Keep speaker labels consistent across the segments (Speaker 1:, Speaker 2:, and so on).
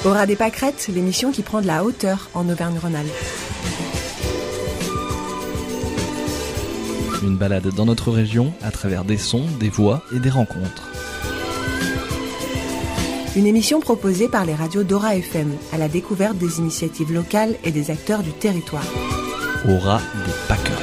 Speaker 1: Aura des pâquerettes, l'émission qui prend de la hauteur en Auvergne-Rhône-Alpes.
Speaker 2: Une balade dans notre région à travers des sons, des voix et des rencontres.
Speaker 1: Une émission proposée par les radios Dora FM à la découverte des initiatives locales et des acteurs du territoire.
Speaker 2: Aura des pâquerettes.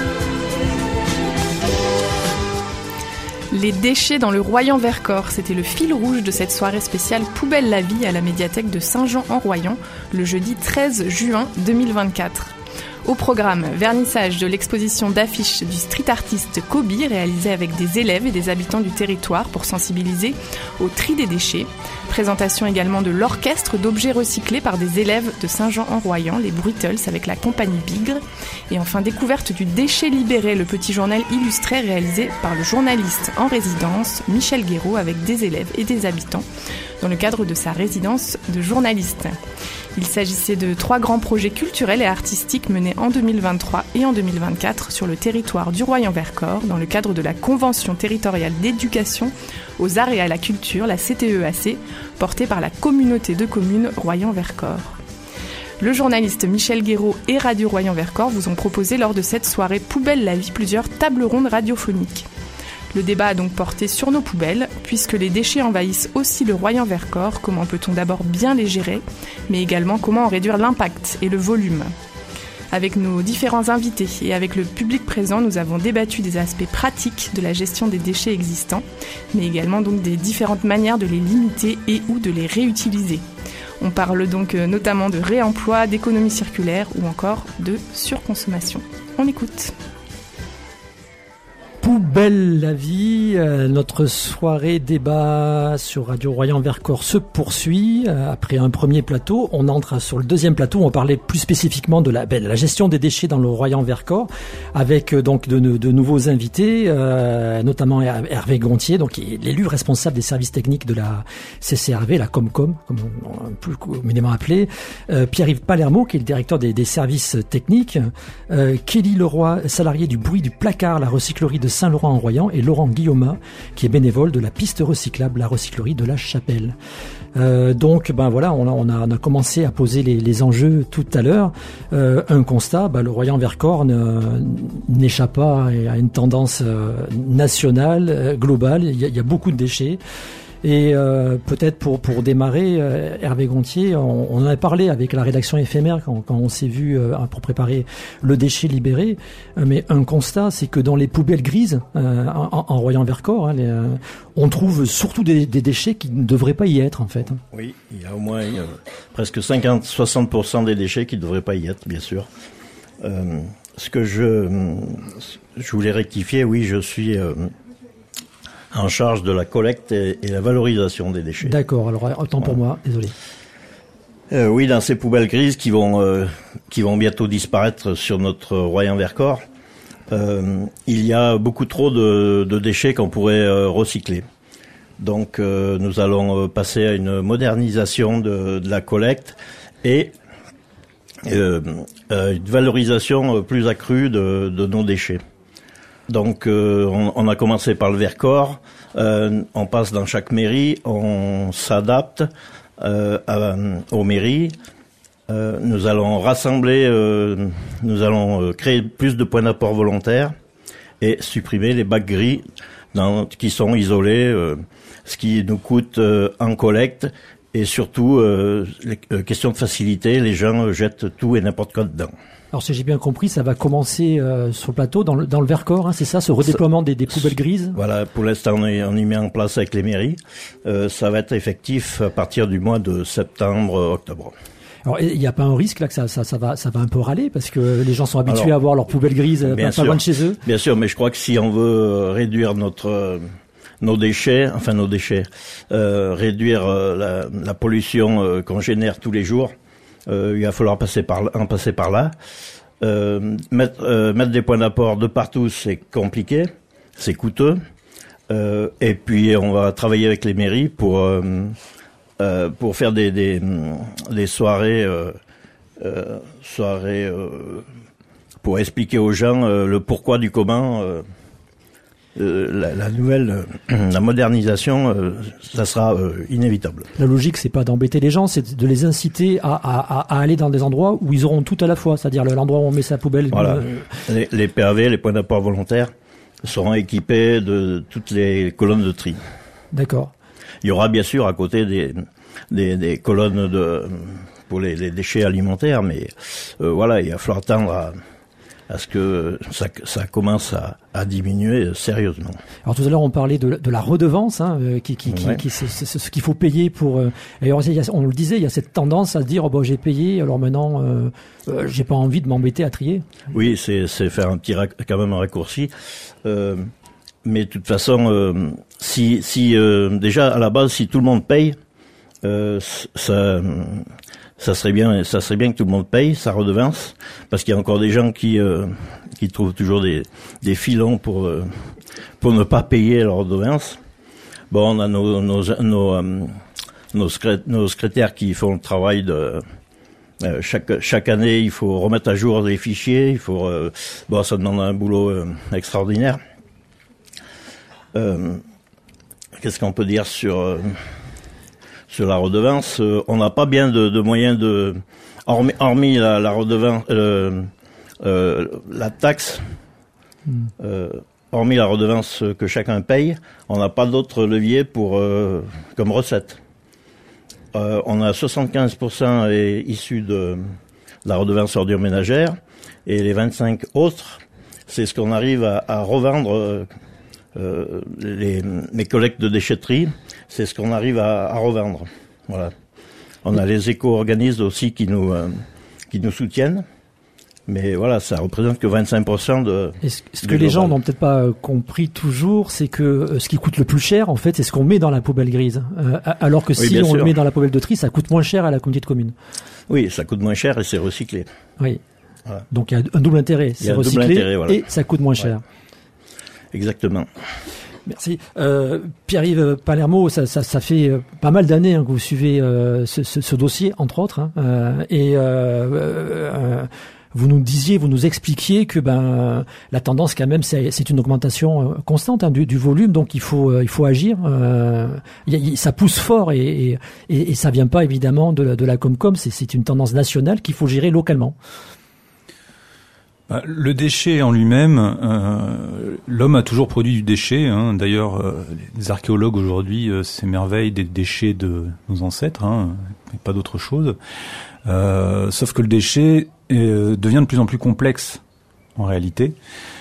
Speaker 3: Les déchets dans le Royan-Vercors, c'était le fil rouge de cette soirée spéciale Poubelle la vie à la médiathèque de Saint-Jean-en-Royan, le jeudi 13 juin 2024. Au programme, vernissage de l'exposition d'affiches du street artiste Kobi, réalisée avec des élèves et des habitants du territoire pour sensibiliser au tri des déchets. Présentation également de l'orchestre d'objets recyclés par des élèves de Saint-Jean-en-Royan, les Bruitels, avec la compagnie Bigre. Et enfin, découverte du déchet libéré, le petit journal illustré réalisé par le journaliste en résidence Michel Guéraud avec des élèves et des habitants dans le cadre de sa résidence de journaliste. Il s'agissait de 3 grands projets culturels et artistiques menés en 2023 et en 2024 sur le territoire du Royan-Vercors dans le cadre de la Convention territoriale d'éducation aux arts et à la culture, la CTEAC, portée par la communauté de communes Royan-Vercors. Le journaliste Michel Guéraud et Radio Royan-Vercors vous ont proposé lors de cette soirée Poubelle la vie plusieurs tables rondes radiophoniques. Le débat a donc porté sur nos poubelles, puisque les déchets envahissent aussi le Royan-Vercors. Comment peut-on d'abord bien les gérer, mais également comment en réduire l'impact et le volume. Avec nos différents invités et avec le public présent, nous avons débattu des aspects pratiques de la gestion des déchets existants, mais également donc des différentes manières de les limiter et ou de les réutiliser. On parle donc notamment de réemploi, d'économie circulaire ou encore de surconsommation. On écoute.
Speaker 4: Poubelle la vie, notre soirée débat sur Radio Royan-Vercors se poursuit. Après un premier plateau, on entre sur le deuxième plateau. On va parler plus spécifiquement de la gestion des déchets dans le Royan-Vercors, avec donc de nouveaux invités, notamment Hervé Gontier, donc qui est l'élu responsable des services techniques de la CCRV, la Comcom, comme on l'a plus communément appelé, Pierre-Yves Palermo, qui est le directeur des services techniques, Kelly Leroy, salarié du bruit du placard, la recyclerie de Saint-Laurent-en-Royan, et Laurent Guillaume, qui est bénévole de la piste recyclable, la recyclerie de la Chapelle. Donc, voilà, on a commencé à poser les enjeux tout à l'heure. Un constat, le Royan-Vercors n'échappe pas à une tendance nationale, globale. Il y a beaucoup de déchets. Et peut-être pour démarrer, Hervé Gontier, on en a parlé avec la rédaction éphémère quand on s'est vu pour préparer le déchet libéré, mais un constat, c'est que dans les poubelles grises en Royan-Vercors, on trouve surtout des déchets qui ne devraient pas y être en fait.
Speaker 5: Oui, il y a au moins presque 50-60% des déchets qui ne devraient pas y être, bien sûr. Ce que je voulais rectifier, oui, je suis en charge de la collecte et la valorisation des déchets. D'accord, alors autant pour moi, désolé. Oui, dans ces poubelles grises qui vont bientôt disparaître sur notre Royan-Vercors, il y a beaucoup trop de déchets qu'on pourrait recycler. Donc nous allons passer à une modernisation de la collecte et une valorisation plus accrue de nos déchets. Donc on a commencé par le Vercors, on passe dans chaque mairie, on s'adapte aux mairies. Nous allons rassembler, nous allons créer plus de points d'apport volontaires et supprimer les bacs gris qui sont isolés, ce qui nous coûte en collecte. Et surtout, question de facilité, les gens jettent tout et n'importe quoi dedans.
Speaker 4: Alors si j'ai bien compris, ça va commencer sur le plateau, dans le Vercors, hein, c'est ça, ce redéploiement des poubelles grises? Voilà,
Speaker 5: pour l'instant on y met en place avec les mairies. Ça va être effectif à partir du mois de septembre-octobre.
Speaker 4: Alors il n'y a pas un risque là que ça va un peu râler parce que les gens sont habitués à avoir leurs poubelles grises pas loin de chez eux?
Speaker 5: Bien sûr, mais je crois que si on veut réduire nos déchets, réduire la pollution qu'on génère tous les jours, il va falloir passer par là. Mettre des points d'apport de partout, c'est compliqué, c'est coûteux. Et puis on va travailler avec les mairies pour faire des soirées pour expliquer aux gens le pourquoi du comment. la modernisation, ça sera inévitable.
Speaker 4: La logique, c'est pas d'embêter les gens, c'est de les inciter à aller dans des endroits où ils auront tout à la fois, c'est-à-dire l'endroit où on met sa poubelle.
Speaker 5: Voilà. Les PAV, les points d'apport volontaires, seront équipés de toutes les colonnes de tri.
Speaker 4: D'accord.
Speaker 5: Il y aura bien sûr à côté des colonnes pour les déchets alimentaires, mais voilà, il va falloir tendre à ce que ça commence à diminuer sérieusement.
Speaker 4: Alors tout à l'heure on parlait de la redevance, qui c'est ce qu'il faut payer pour. Et on le disait, il y a cette tendance à se dire j'ai payé, alors maintenant j'ai pas envie de m'embêter à trier.
Speaker 5: Oui, c'est faire quand même un raccourci. Mais de toute façon, si déjà à la base, si tout le monde paye, ça serait bien que tout le monde paye sa redevance, parce qu'il y a encore des gens qui trouvent toujours des filons pour ne pas payer leur redevance. Bon, on a nos secrétaires qui font le travail de chaque année, il faut remettre à jour les fichiers, ça demande un boulot extraordinaire. Qu'est-ce qu'on peut dire sur la redevance? On n'a pas bien de moyens hormis la redevance, la taxe, hormis la redevance que chacun paye, on n'a pas d'autres leviers comme recette. On a 75% est issu de la redevance ordure ménagère, et les 25 autres, c'est ce qu'on arrive à revendre. Les collectes de déchetterie, c'est ce qu'on arrive à revendre. Voilà. On a les éco-organismes aussi qui nous soutiennent. Mais voilà, ça représente que 25% de.
Speaker 4: Ce que les gens n'ont peut-être pas compris toujours, c'est que ce qui coûte le plus cher, en fait, c'est ce qu'on met dans la poubelle grise. Alors que si on le met dans la poubelle de tri, ça coûte moins cher à la communauté de communes.
Speaker 5: Oui, ça coûte moins cher et c'est recyclé.
Speaker 4: Oui. Voilà. Donc il y a un double intérêt. C'est recyclé et ça coûte moins cher.
Speaker 5: Exactement.
Speaker 4: Merci. Pierre-Yves Palermo, ça fait pas mal d'années que vous suivez ce dossier, entre autres. Vous nous expliquiez que la tendance quand même, c'est une augmentation constante du volume, donc il faut agir. Ça pousse fort et ça vient pas évidemment de la Comcom. C'est une tendance nationale qu'il faut gérer localement.
Speaker 6: Le déchet en lui-même, l'homme a toujours produit du déchet. D'ailleurs, les archéologues aujourd'hui s'émerveillent des déchets de nos ancêtres, et pas d'autre chose. Sauf que le déchet devient de plus en plus complexe en réalité.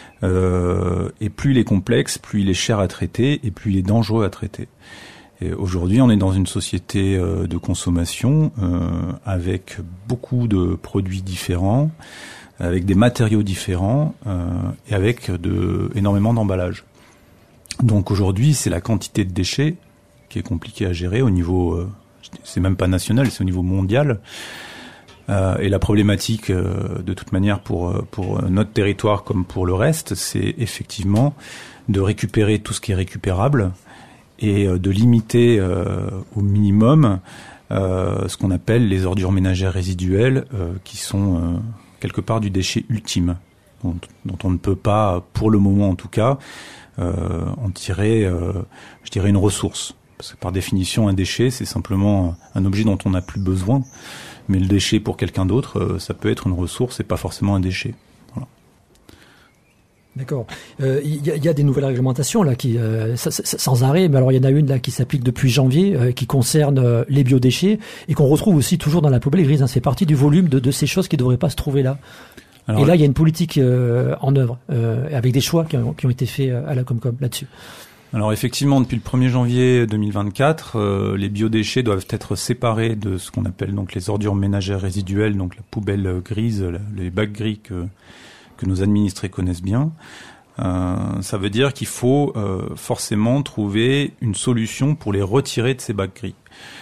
Speaker 6: Et plus il est complexe, plus il est cher à traiter et plus il est dangereux à traiter. Et aujourd'hui, on est dans une société de consommation avec beaucoup de produits différents, avec des matériaux différents et avec énormément d'emballages. Donc aujourd'hui, c'est la quantité de déchets qui est compliquée à gérer au niveau, c'est même pas national, c'est au niveau mondial. Et la problématique, de toute manière, pour notre territoire comme pour le reste, c'est effectivement de récupérer tout ce qui est récupérable et de limiter au minimum ce qu'on appelle les ordures ménagères résiduelles, qui sont quelque part du déchet ultime, dont on ne peut pas, pour le moment en tout cas, en tirer, je dirais, une ressource. Parce que par définition, un déchet, c'est simplement un objet dont on n'a plus besoin. Mais le déchet, pour quelqu'un d'autre, ça peut être une ressource et pas forcément un déchet. Voilà.
Speaker 4: D'accord. Il y a des nouvelles réglementations là qui sans arrêt, mais alors il y en a une là qui s'applique depuis janvier, qui concerne les biodéchets et qu'on retrouve aussi toujours dans la poubelle grise. C'est partie du volume de ces choses qui ne devraient pas se trouver là. Alors, et là, il y a une politique en œuvre avec des choix qui ont été faits à la Comcom là-dessus.
Speaker 6: Alors effectivement, depuis le 1er janvier 2024, les biodéchets doivent être séparés de ce qu'on appelle donc les ordures ménagères résiduelles, donc la poubelle grise, les bacs gris que nos administrés connaissent bien. Ça veut dire qu'il faut forcément trouver une solution pour les retirer de ces bacs gris.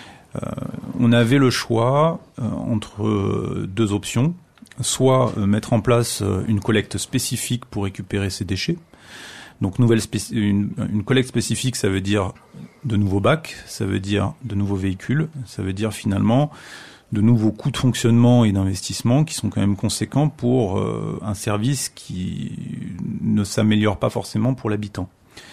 Speaker 6: On avait le choix entre deux options, soit mettre en place une collecte spécifique pour récupérer ces déchets. Donc une collecte spécifique, ça veut dire de nouveaux bacs, ça veut dire de nouveaux véhicules, ça veut dire finalement de nouveaux coûts de fonctionnement et d'investissement qui sont quand même conséquents pour un service qui ne s'améliore pas forcément pour l'habitant.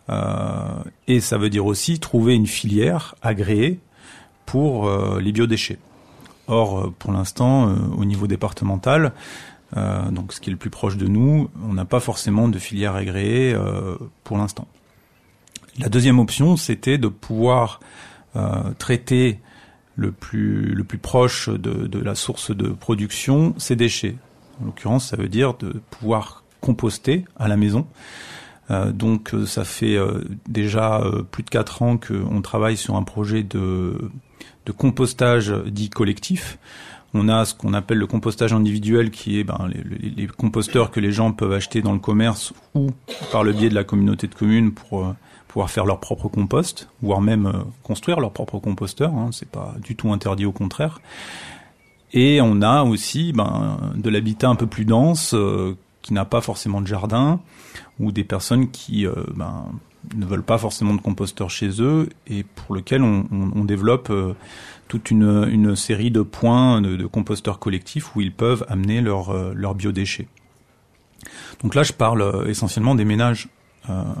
Speaker 6: Et ça veut dire aussi trouver une filière agréée pour les biodéchets. Or, pour l'instant, au niveau départemental, donc ce qui est le plus proche de nous, on n'a pas forcément de filière agréée pour l'instant. La deuxième option, c'était de pouvoir traiter le plus proche de la source de production ces déchets. En l'occurrence, ça veut dire de pouvoir composter à la maison. Donc ça fait déjà plus de 4 ans qu'on travaille sur un projet de compostage dit collectif. On a ce qu'on appelle le compostage individuel, qui est les composteurs que les gens peuvent acheter dans le commerce ou par le biais de la communauté de communes pour pouvoir faire leur propre compost, voire même construire leur propre composteur. C'est pas du tout interdit, au contraire. Et on a aussi de l'habitat un peu plus dense, qui n'a pas forcément de jardin, ou des personnes qui ne veulent pas forcément de composteur chez eux, et pour lequel on développe toute une série de points de composteurs collectifs où ils peuvent amener leurs biodéchets. Donc là, je parle essentiellement des ménages. Pourquoi ?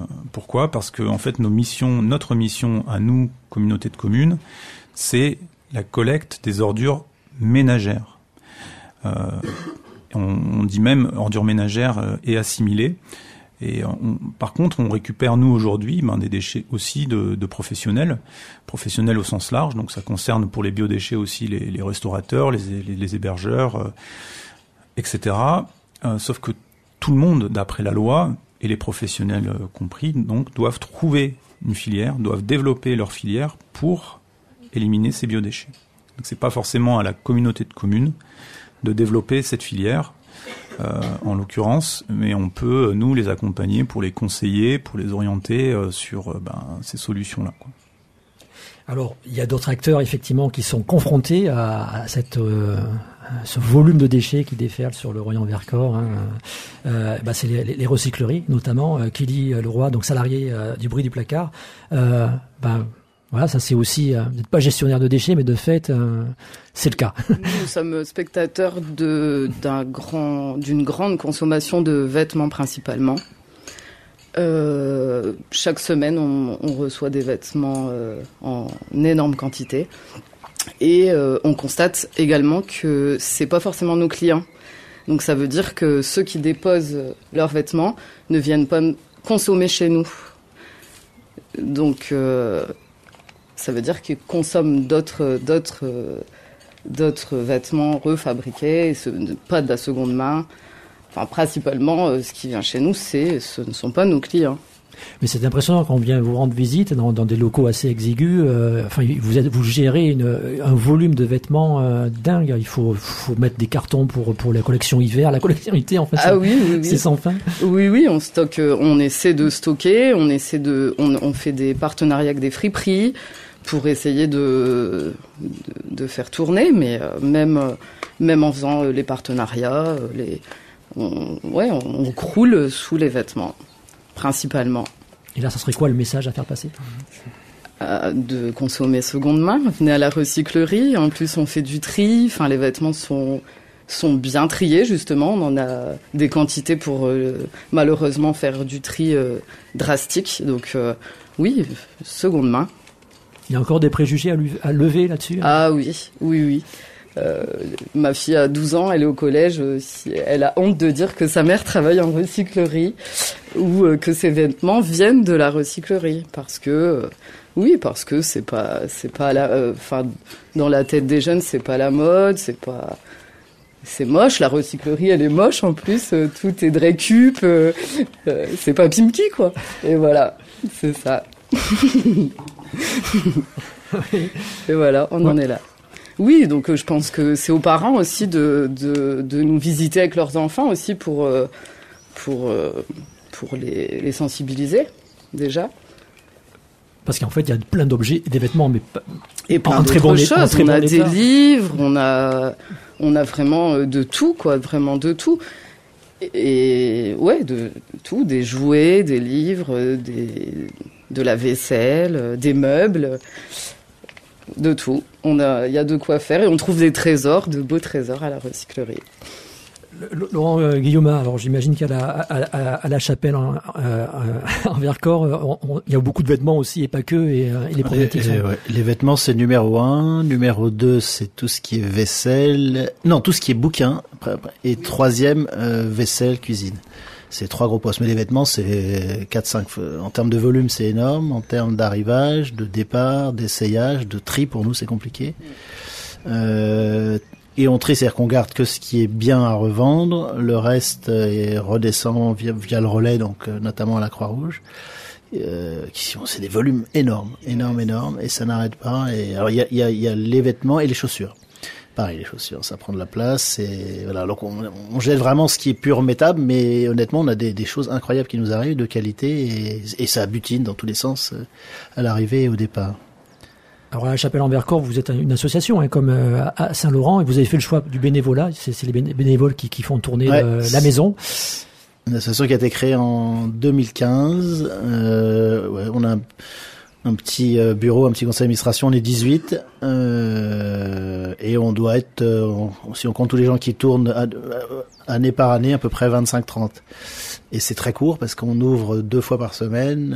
Speaker 6: Parce que en fait, notre mission à nous, communauté de communes, c'est la collecte des ordures ménagères. On dit même ordures ménagères et assimilées. Et par contre, on récupère, nous, aujourd'hui, des déchets aussi de professionnels au sens large. Donc ça concerne pour les biodéchets aussi les restaurateurs, les hébergeurs, etc. Sauf que tout le monde, d'après la loi, et les professionnels compris, donc, doivent trouver une filière, doivent développer leur filière pour éliminer ces biodéchets. Donc c'est pas forcément à la communauté de communes de développer cette filière, en l'occurrence, mais on peut, nous, les accompagner pour les conseiller, pour les orienter sur ces solutions-là, quoi.
Speaker 4: Alors, il y a d'autres acteurs, effectivement, qui sont confrontés à ce volume de déchets qui déferle sur le Royan-Vercors. C'est les recycleries, notamment. Kelly Leroy, donc salarié du Bruit du Placard. Voilà, ça c'est aussi, vous n'êtes pas gestionnaire de déchets, mais de fait, c'est le cas.
Speaker 7: Nous sommes spectateurs d'une grande consommation de vêtements principalement. Chaque semaine, on reçoit des vêtements en énorme quantité. Et on constate également que c'est pas forcément nos clients. Donc ça veut dire que ceux qui déposent leurs vêtements ne viennent pas consommer chez nous. Donc ça veut dire qu'ils consomment d'autres vêtements refabriqués, pas de la seconde main. Enfin, principalement, ce qui vient chez nous, ce ne sont pas nos clients.
Speaker 4: Mais c'est impressionnant quand on vient vous rendre visite dans des locaux assez exigus. Vous gérez un volume de vêtements dingue. Il faut mettre des cartons pour la collection hiver, la collection été. En fait, c'est sans fin.
Speaker 7: Oui, on stocke. On essaie de stocker. On fait des partenariats avec des friperies pour essayer de faire tourner. Mais même en faisant les partenariats, on croule sous les vêtements. Principalement.
Speaker 4: Et là, ça serait quoi le message à faire passer ?
Speaker 7: De consommer seconde main. Venez à la recyclerie. En plus, on fait du tri. Enfin, les vêtements sont bien triés, justement. On en a des quantités pour, malheureusement, faire du tri drastique. Donc, oui, seconde main.
Speaker 4: Il y a encore des préjugés à lever là-dessus ?
Speaker 7: Ah oui. Ma fille a 12 ans, elle est au collège, elle a honte de dire que sa mère travaille en recyclerie ou que ses vêtements viennent de la recyclerie parce que c'est pas dans la tête des jeunes, c'est pas la mode, c'est moche, la recyclerie elle est moche en plus, tout est de récup, c'est pas Pimki quoi. Et voilà, c'est ça. Et voilà, on en est là. Oui, donc je pense que c'est aux parents aussi de nous visiter avec leurs enfants aussi pour les sensibiliser déjà.
Speaker 4: Parce qu'en fait, il y a plein d'objets, des vêtements, mais pas
Speaker 7: et plein d'autres choses. On a des livres, on a vraiment de tout, quoi, vraiment de tout. Et ouais, de tout, des jouets, des livres, de la vaisselle, des meubles. De tout. Il y a de quoi faire et on trouve des trésors, de beaux trésors à la recyclerie.
Speaker 4: Laurent Guillaume, alors j'imagine qu'à la chapelle en Vercors, il y a beaucoup de vêtements aussi et pas que, et les problématiques sont...
Speaker 5: Les vêtements, c'est numéro 1. Numéro 2, c'est tout ce qui est vaisselle. Non, tout ce qui est bouquin. Et troisième, vaisselle, cuisine. C'est 3 gros postes. Mais les vêtements, c'est 4-5. En termes de volume, c'est énorme. En termes d'arrivage, de départ, d'essayage, de tri, pour nous, c'est compliqué. Et on trie, c'est-à-dire qu'on garde que ce qui est bien à revendre, le reste redescend via le relais, donc notamment à la Croix-Rouge. C'est des volumes énormes, et ça n'arrête pas. Et alors il y a les vêtements et les chaussures. Pareil, les chaussures, ça prend de la place. Et voilà, donc on jette vraiment ce qui est pur métable, mais honnêtement, on a des choses incroyables qui nous arrivent, de qualité, et ça butine dans tous les sens à l'arrivée et au départ.
Speaker 4: Alors à la chapelle en Vercors, vous êtes une association, comme à Saint-Laurent, et vous avez fait le choix du bénévolat. C'est les bénévoles qui font tourner la maison.
Speaker 5: Une association qui a été créée en 2015. On a un petit bureau, un petit conseil d'administration. On est 18 et on doit être, si on compte tous les gens qui tournent année par année, à peu près 25-30. Et c'est très court parce qu'on ouvre 2 fois par semaine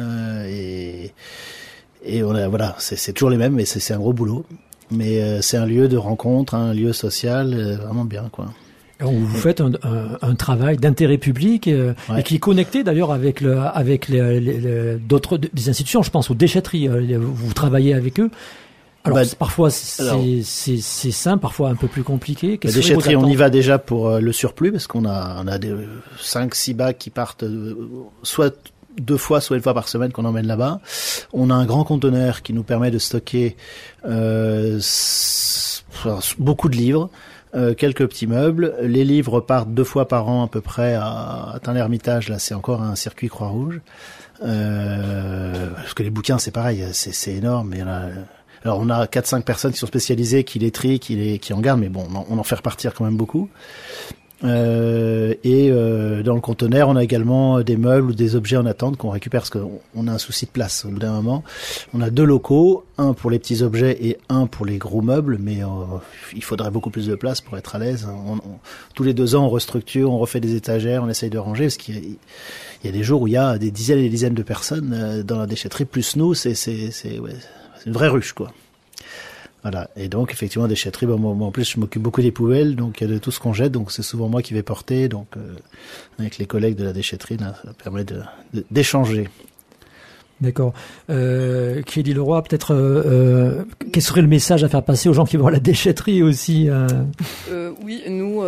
Speaker 5: et on a, voilà, c'est toujours les mêmes, mais c'est un gros boulot. Mais c'est un lieu de rencontre, un lieu social, vraiment bien, quoi.
Speaker 4: Donc vous faites un travail d'intérêt public et qui est connecté d'ailleurs avec d'autres des institutions. Je pense aux déchetteries. Vous travaillez avec eux. Alors parfois c'est simple, parfois un peu plus compliqué.
Speaker 5: La déchetterie, on y va déjà pour le surplus parce qu'on a des 5-6 bacs qui partent soit 2 fois, soit 1 fois par semaine qu'on emmène là-bas. On a un grand conteneur qui nous permet de stocker beaucoup de livres, quelques petits meubles. Les livres partent 2 fois par an à peu près à Tain-l'Hermitage. Là, c'est encore un circuit Croix-Rouge. Parce que les bouquins, c'est pareil, c'est énorme. Alors on a 4-5 personnes qui sont spécialisées, qui les trient, qui en gardent, mais bon, on en fait repartir quand même beaucoup. Dans le conteneur, on a également des meubles ou des objets en attente qu'on récupère parce qu'on a un souci de place au bout d'un moment. On a 2 locaux, un pour les petits objets et un pour les gros meubles, mais il faudrait beaucoup plus de place pour être à l'aise. Tous les 2 ans, on restructure, on refait des étagères, on essaye de ranger parce qu'il y a des jours où il y a des dizaines et des dizaines de personnes dans la déchetterie, plus nous, c'est une vraie ruche, quoi. Voilà. Et donc, effectivement, déchetterie, moi, en plus, je m'occupe beaucoup des poubelles, donc de tout ce qu'on jette, donc c'est souvent moi qui vais porter, donc avec les collègues de la déchetterie, là, ça permet d'échanger.
Speaker 4: D'accord. Clélie Leroy, peut-être, quel serait le message à faire passer aux gens qui vont à la déchetterie aussi
Speaker 7: Oui, nous,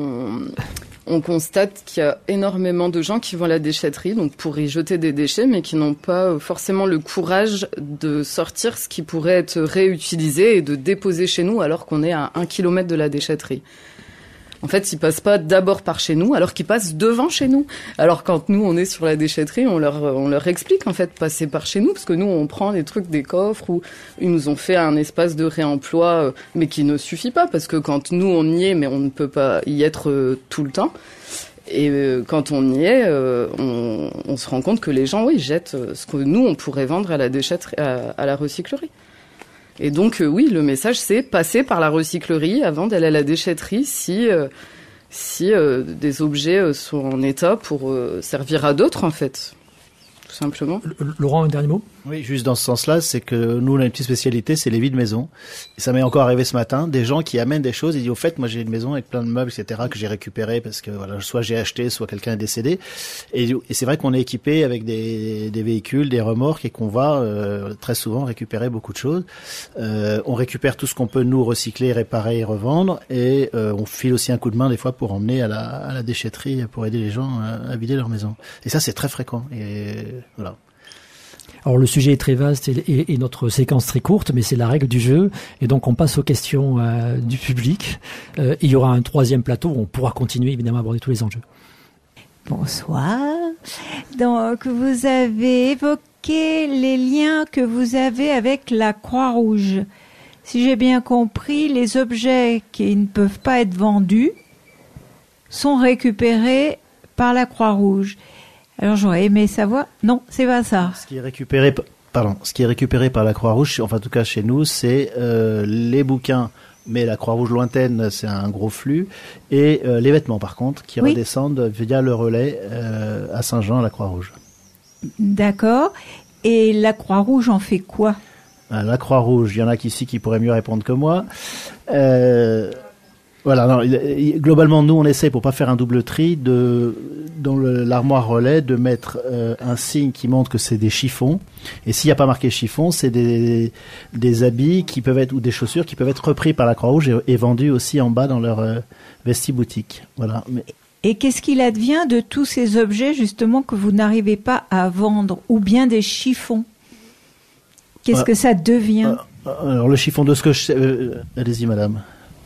Speaker 7: on constate qu'il y a énormément de gens qui vont à la déchetterie, donc pour y jeter des déchets, mais qui n'ont pas forcément le courage de sortir ce qui pourrait être réutilisé et de déposer chez nous alors qu'on est à 1 kilomètre de la déchetterie. En fait, ils passent pas d'abord par chez nous, alors qu'ils passent devant chez nous. Alors quand nous, on est sur la déchetterie, on leur explique, en fait, passer par chez nous, parce que nous, on prend des trucs des coffres où ils nous ont fait un espace de réemploi, mais qui ne suffit pas, parce que quand nous, on y est, mais on ne peut pas y être tout le temps. Et quand on y est, on se rend compte que les gens, jettent ce que nous, on pourrait vendre à la déchetterie, à la recyclerie. Et donc, oui, le message, c'est passer par la recyclerie avant d'aller à la déchetterie si des objets sont en état pour servir à d'autres, en fait, tout simplement.
Speaker 4: Laurent, un dernier mot ?
Speaker 5: Oui, juste dans ce sens-là, c'est que nous, on a une petite spécialité, c'est les vides maison. Et ça m'est encore arrivé ce matin, des gens qui amènent des choses, ils disent, au fait, moi j'ai une maison avec plein de meubles, etc., que j'ai récupérés parce que, voilà, soit j'ai acheté, soit quelqu'un est décédé. Et c'est vrai qu'on est équipé avec des véhicules, des remorques, et qu'on va très souvent récupérer beaucoup de choses. On récupère tout ce qu'on peut nous recycler, réparer et revendre, et on file aussi un coup de main des fois pour emmener à la déchetterie, pour aider les gens à vider leur maison. Et ça, c'est très fréquent. Et voilà.
Speaker 4: Alors le sujet est très vaste et notre séquence très courte, mais c'est la règle du jeu. Et donc on passe aux questions du public. Il y aura un 3e plateau où on pourra continuer évidemment à aborder tous les enjeux.
Speaker 8: Bonsoir. Donc vous avez évoqué les liens que vous avez avec la Croix-Rouge. Si j'ai bien compris, les objets qui ne peuvent pas être vendus sont récupérés par la Croix-Rouge. Alors j'aurais aimé savoir. Non, c'est pas ça.
Speaker 5: Ce qui est récupéré par la Croix-Rouge, enfin en tout cas chez nous, c'est les bouquins
Speaker 9: mais la Croix-Rouge lointaine, c'est un gros flux. Et les vêtements, par contre, qui redescendent via le relais à Saint-Jean, à la Croix-Rouge.
Speaker 8: D'accord. Et la Croix-Rouge en fait quoi ?
Speaker 9: La Croix-Rouge, il y en a ici qui pourraient mieux répondre que moi. Voilà, non, globalement, nous, on essaie, pour pas faire un double tri, dans l'armoire relais, de mettre un signe qui montre que c'est des chiffons. Et s'il n'y a pas marqué chiffon, c'est des habits qui peuvent être, ou des chaussures qui peuvent être repris par la Croix-Rouge et vendus aussi en bas dans leur vestiboutique. Voilà.
Speaker 8: Et qu'est-ce qu'il advient de tous ces objets, justement, que vous n'arrivez pas à vendre, ou bien des chiffons ? Qu'est-ce que ça devient ?
Speaker 9: Alors, le chiffon de ce que je sais... allez-y, madame.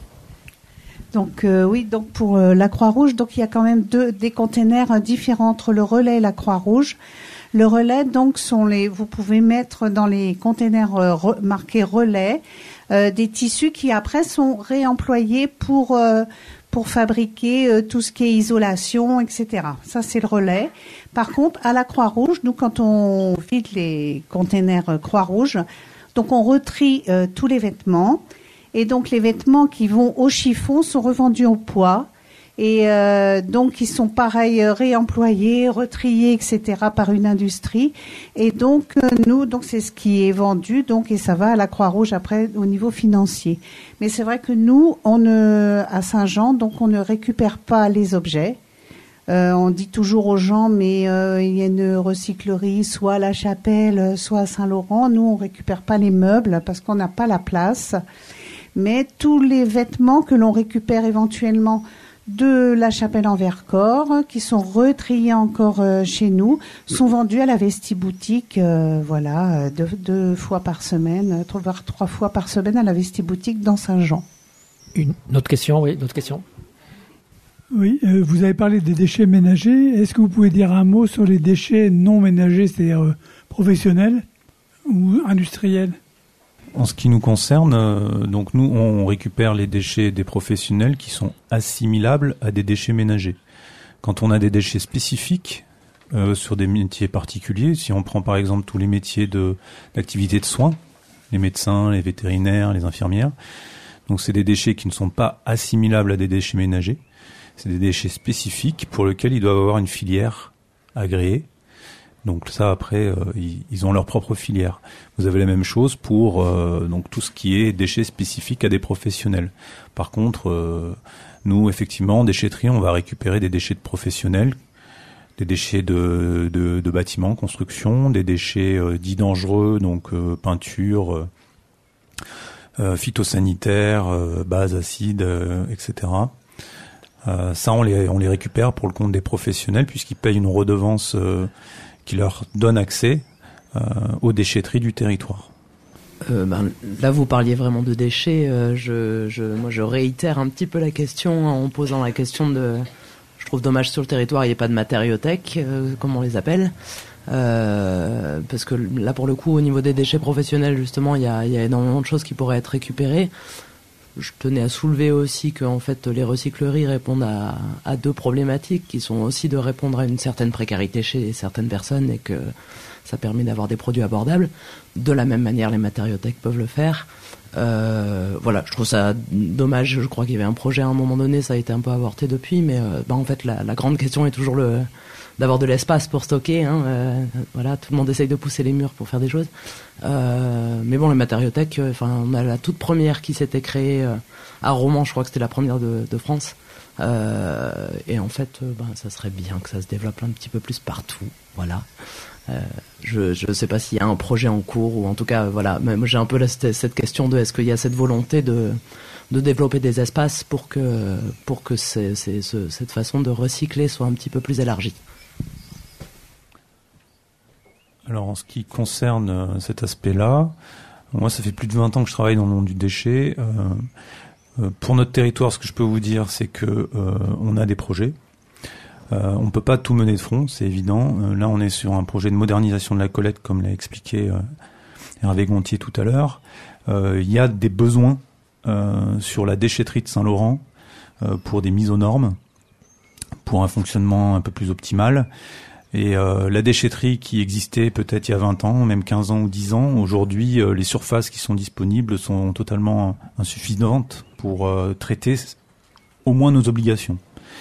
Speaker 10: Donc donc pour la Croix-Rouge, donc il y a quand même des containers différents entre le relais et la Croix-Rouge. Le relais, donc, vous pouvez mettre dans les containers marqués relais des tissus qui après sont réemployés pour fabriquer tout ce qui est isolation, etc. Ça, c'est le relais. Par contre, à la Croix-Rouge, nous, quand on vide les containers Croix-Rouge, donc on retrie tous les vêtements. Et donc, les vêtements qui vont au chiffon sont revendus au poids. Et donc, ils sont pareil réemployés, retriés, etc. par une industrie. Et donc, nous, c'est ce qui est vendu. Donc, et ça va à la Croix-Rouge après au niveau financier. Mais c'est vrai que nous, à Saint-Jean, donc on ne récupère pas les objets. On dit toujours aux gens, mais il y a une recyclerie, soit à La Chapelle, soit à Saint-Laurent. Nous, on récupère pas les meubles parce qu'on n'a pas la place. Mais tous les vêtements que l'on récupère éventuellement de La Chapelle en Vercors, qui sont retriés encore chez nous, sont vendus à la Vestiboutique, deux fois par semaine, voire 3 fois par semaine à la Vestiboutique dans Saint-Jean.
Speaker 4: Une autre question, oui, d'autres questions.
Speaker 11: Oui, vous avez parlé des déchets ménagers. Est-ce que vous pouvez dire un mot sur les déchets non ménagers, c'est-à-dire professionnels ou industriels ?
Speaker 6: En ce qui nous concerne, donc nous, on récupère les déchets des professionnels qui sont assimilables à des déchets ménagers. Quand on a des déchets spécifiques sur des métiers particuliers, si on prend par exemple tous les métiers d'activité de soins, les médecins, les vétérinaires, les infirmières, donc c'est des déchets qui ne sont pas assimilables à des déchets ménagers. C'est des déchets spécifiques pour lesquels ils doivent avoir une filière agréée. Donc ça, après, ils ont leur propre filière. Vous avez la même chose pour donc tout ce qui est déchets spécifiques à des professionnels. Par contre, nous, effectivement, en déchetterie, on va récupérer des déchets de professionnels, des déchets de bâtiments, construction, des déchets dits dangereux, donc peinture, phytosanitaires, bases acides, etc. Ça, on les récupère pour le compte des professionnels puisqu'ils payent une redevance qui leur donne accès aux déchetteries du territoire.
Speaker 12: Là, vous parliez vraiment de déchets. Moi, je réitère un petit peu la question en posant la question de... Je trouve dommage sur le territoire, il n'y ait pas de matériothèque, comme on les appelle. Parce que là, pour le coup, au niveau des déchets professionnels, justement, il y a énormément de choses qui pourraient être récupérées. Je tenais à soulever aussi que en fait les recycleries répondent à 2 problématiques qui sont aussi de répondre à une certaine précarité chez certaines personnes et que ça permet d'avoir des produits abordables. De la même manière, les matériothèques peuvent le faire. Je trouve ça dommage. Je crois qu'il y avait un projet à un moment donné, ça a été un peu avorté depuis, mais en fait la grande question est toujours d'avoir de l'espace pour stocker. Tout le monde essaye de pousser les murs pour faire des choses. Mais bon, les matériothèques, on a la toute première qui s'était créée à Romans, je crois que c'était la première de France. Et en fait, ça serait bien que ça se développe un petit peu plus partout. Voilà. Je ne sais pas s'il y a un projet en cours ou en tout cas, voilà. Mais moi, j'ai un peu cette question de est-ce qu'il y a cette volonté de développer des espaces pour que cette façon de recycler soit un petit peu plus élargie.
Speaker 6: Alors, en ce qui concerne cet aspect-là, moi, ça fait plus de 20 ans que je travaille dans le monde du déchet. Pour notre territoire, ce que je peux vous dire, c'est que on a des projets. On peut pas tout mener de front, c'est évident. Là, on est sur un projet de modernisation de la collecte, comme l'a expliqué Hervé Gontier tout à l'heure. Il y a des besoins sur la déchetterie de Saint-Laurent pour des mises aux normes, pour un fonctionnement un peu plus optimal. Et la déchetterie qui existait peut-être il y a 20 ans, même 15 ans ou 10 ans, aujourd'hui, les surfaces qui sont disponibles sont totalement insuffisantes pour traiter au moins nos obligations.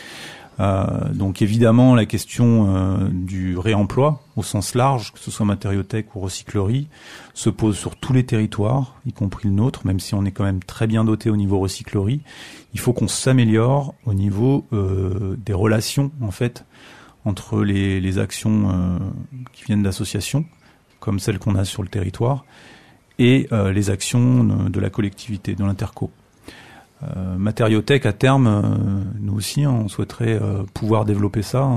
Speaker 6: Donc évidemment, la question du réemploi au sens large, que ce soit matériothèque ou recyclerie, se pose sur tous les territoires, y compris le nôtre, même si on est quand même très bien doté au niveau recyclerie. Il faut qu'on s'améliore au niveau des relations, en fait, entre les actions qui viennent d'associations, comme celles qu'on a sur le territoire, et les actions de la collectivité, de l'interco. Matériothèque, à terme, nous aussi, on souhaiterait pouvoir développer ça.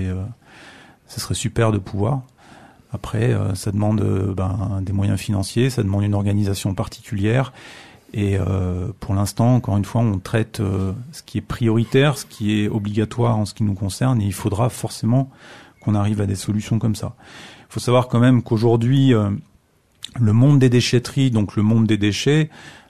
Speaker 6: Ce serait super de pouvoir. Après, ça demande des moyens financiers, ça demande une organisation particulière. Et pour l'instant, encore une fois, on traite ce qui est prioritaire, ce qui est obligatoire en ce qui nous concerne, et il faudra forcément qu'on arrive à des solutions comme ça. Il faut savoir quand même qu'aujourd'hui, le monde des déchetteries, donc le monde des déchets,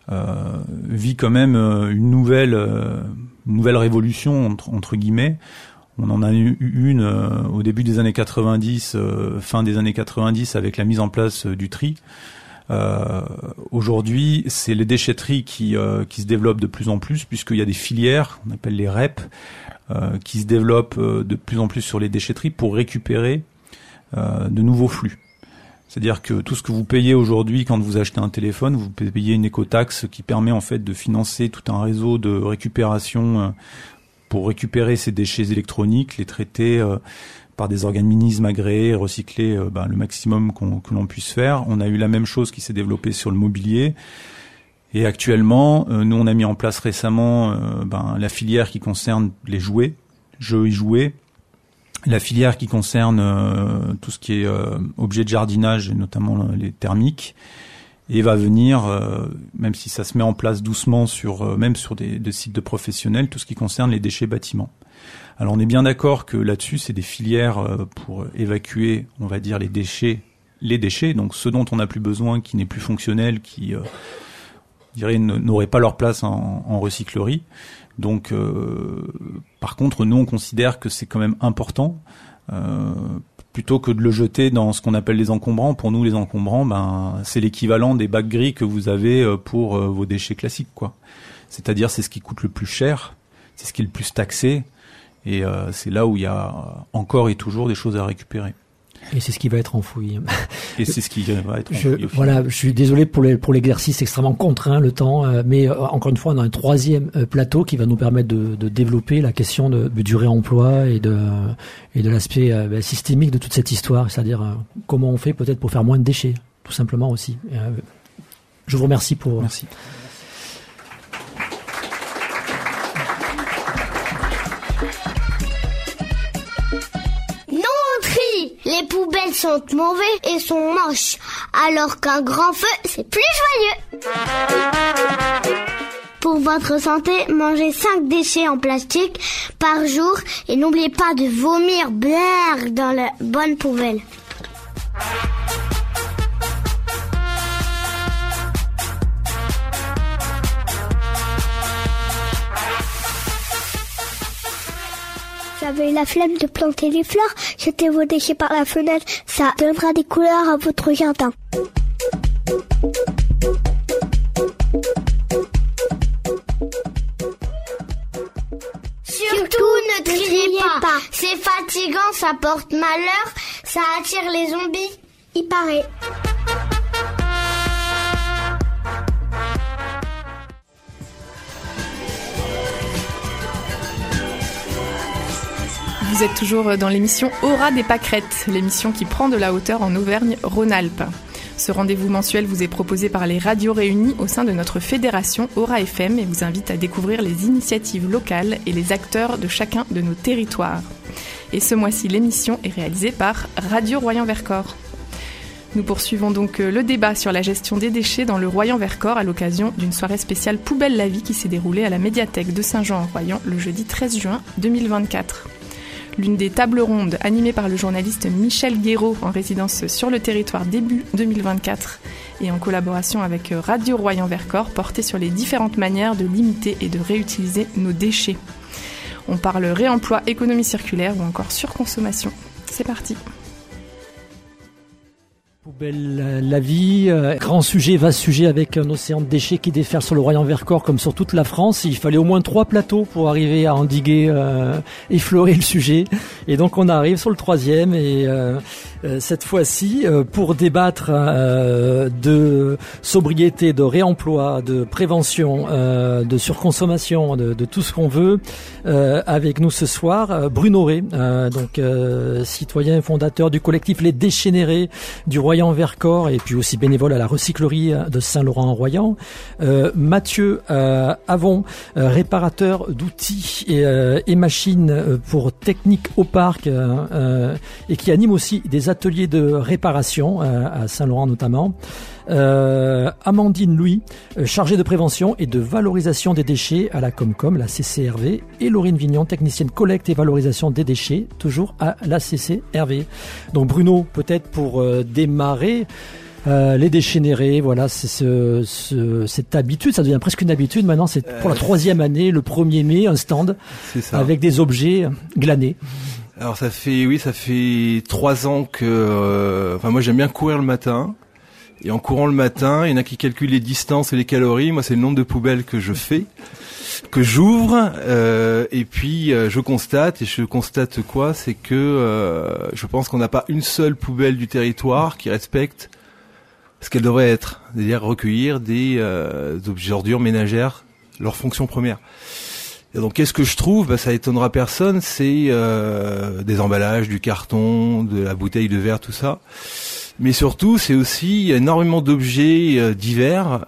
Speaker 6: vit quand même une nouvelle révolution entre guillemets. On en a eu une au début des années 90, fin des années 90, avec la mise en place du tri. Aujourd'hui, c'est les déchetteries qui se développent de plus en plus, puisqu'il y a des filières, on appelle les REP, qui se développent de plus en plus sur les déchetteries pour récupérer de nouveaux flux. C'est-à-dire que tout ce que vous payez aujourd'hui quand vous achetez un téléphone, vous payez une écotaxe qui permet en fait de financer tout un réseau de récupération pour récupérer ces déchets électroniques, les traiter par des organismes agréés, recycler le maximum que l'on puisse faire. On a eu la même chose qui s'est développée sur le mobilier. Et actuellement, nous on a mis en place récemment la filière qui concerne les jouets, jeux et jouets. La filière qui concerne tout ce qui est objet de jardinage, et notamment les thermiques, et va venir, même si ça se met en place doucement même sur des sites de professionnels, tout ce qui concerne les déchets bâtiments. Alors on est bien d'accord que là-dessus, c'est des filières pour évacuer, on va dire, les déchets, donc ce dont on n'a plus besoin, qui n'est plus fonctionnel, qui, je dirais, n'auraient pas leur place en recyclerie. Donc, par contre, nous, on considère que c'est quand même important, plutôt que de le jeter dans ce qu'on appelle les encombrants. Pour nous, les encombrants, c'est l'équivalent des bacs gris que vous avez pour vos déchets classiques, quoi. C'est-à-dire, c'est ce qui coûte le plus cher, c'est ce qui est le plus taxé, et c'est là où il y a encore et toujours des choses à récupérer.
Speaker 4: Et c'est ce qui va être enfoui.
Speaker 6: Et c'est ce qui va être enfoui.
Speaker 4: Voilà, je suis désolé pour l'exercice extrêmement contraint, le temps, mais encore une fois, on a un troisième plateau qui va nous permettre de développer la question du réemploi et de l'aspect systémique de toute cette histoire, c'est-à-dire comment on fait peut-être pour faire moins de déchets, tout simplement aussi. Je vous remercie pour...
Speaker 6: Merci.
Speaker 13: Les poubelles sont mauvaises et sont moches, alors qu'un grand feu, c'est plus joyeux. Pour votre santé, mangez 5 déchets en plastique par jour et n'oubliez pas de vomir bien dans la bonne poubelle. Vous avez la flemme de planter des fleurs, jetez vos déchets par la fenêtre, ça donnera des couleurs à votre jardin. Surtout ne triez pas, c'est fatigant, ça porte malheur, ça attire les zombies, il paraît.
Speaker 3: Vous êtes toujours dans l'émission Aura des pâquerettes, l'émission qui prend de la hauteur en Auvergne-Rhône-Alpes. Ce rendez-vous mensuel vous est proposé par les radios réunies au sein de notre fédération Aura FM et vous invite à découvrir les initiatives locales et les acteurs de chacun de nos territoires. Et ce mois-ci, l'émission est réalisée par Radio Royan-Vercors. Nous poursuivons donc le débat sur la gestion des déchets dans le Royan-Vercors à l'occasion d'une soirée spéciale Poubelle la vie qui s'est déroulée à la médiathèque de Saint-Jean-en-Royan le jeudi 13 juin 2024. L'une des tables rondes animées par le journaliste Michel Guéraud en résidence sur le territoire début 2024 et en collaboration avec Radio Royan-Vercors portait sur les différentes manières de limiter et de réutiliser nos déchets. On parle réemploi, économie circulaire ou encore surconsommation. C'est parti.
Speaker 4: Poubelle la vie, grand sujet, vaste sujet avec un océan de déchets qui déferle sur le Royan-Vercors comme sur toute la France. Il fallait au moins 3 plateaux pour arriver à endiguer, effleurer le sujet. Et donc on arrive sur le 3e et cette fois-ci pour débattre de sobriété, de réemploi, de prévention, de surconsommation, de tout ce qu'on veut. Avec nous ce soir, Bruno Rey, citoyen fondateur du collectif Les Déchénérés du Royan-Vercors et puis aussi bénévole à la recyclerie de Saint-Laurent-en-Royan. Mathieu Avon, réparateur d'outils et machines pour Technique au Parc et qui anime aussi des ateliers de réparation à Saint-Laurent notamment. Amandine Louis, chargée de prévention et de valorisation des déchets à la Comcom, la CCRV, et Laurine Vignon, technicienne collecte et valorisation des déchets, toujours à la CCRV. Donc Bruno, peut-être pour démarrer, les déchénérés, voilà, c'est cette habitude, ça devient presque une habitude maintenant, c'est pour la 3e année, le 1er mai, un stand avec des objets glanés.
Speaker 14: Alors ça fait 3 ans que, moi j'aime bien courir le matin. Et en courant le matin, il y en a qui calculent les distances et les calories. Moi, c'est le nombre de poubelles que je fais, que j'ouvre. Et puis, je constate quoi? C'est que je pense qu'on n'a pas une seule poubelle du territoire qui respecte ce qu'elle devrait être, c'est-à-dire recueillir des objets ordures ménagères, leur fonction première. Et donc, qu'est-ce que je trouve? Ça étonnera personne. C'est des emballages, du carton, de la bouteille de verre, tout ça. Mais surtout, c'est aussi énormément d'objets divers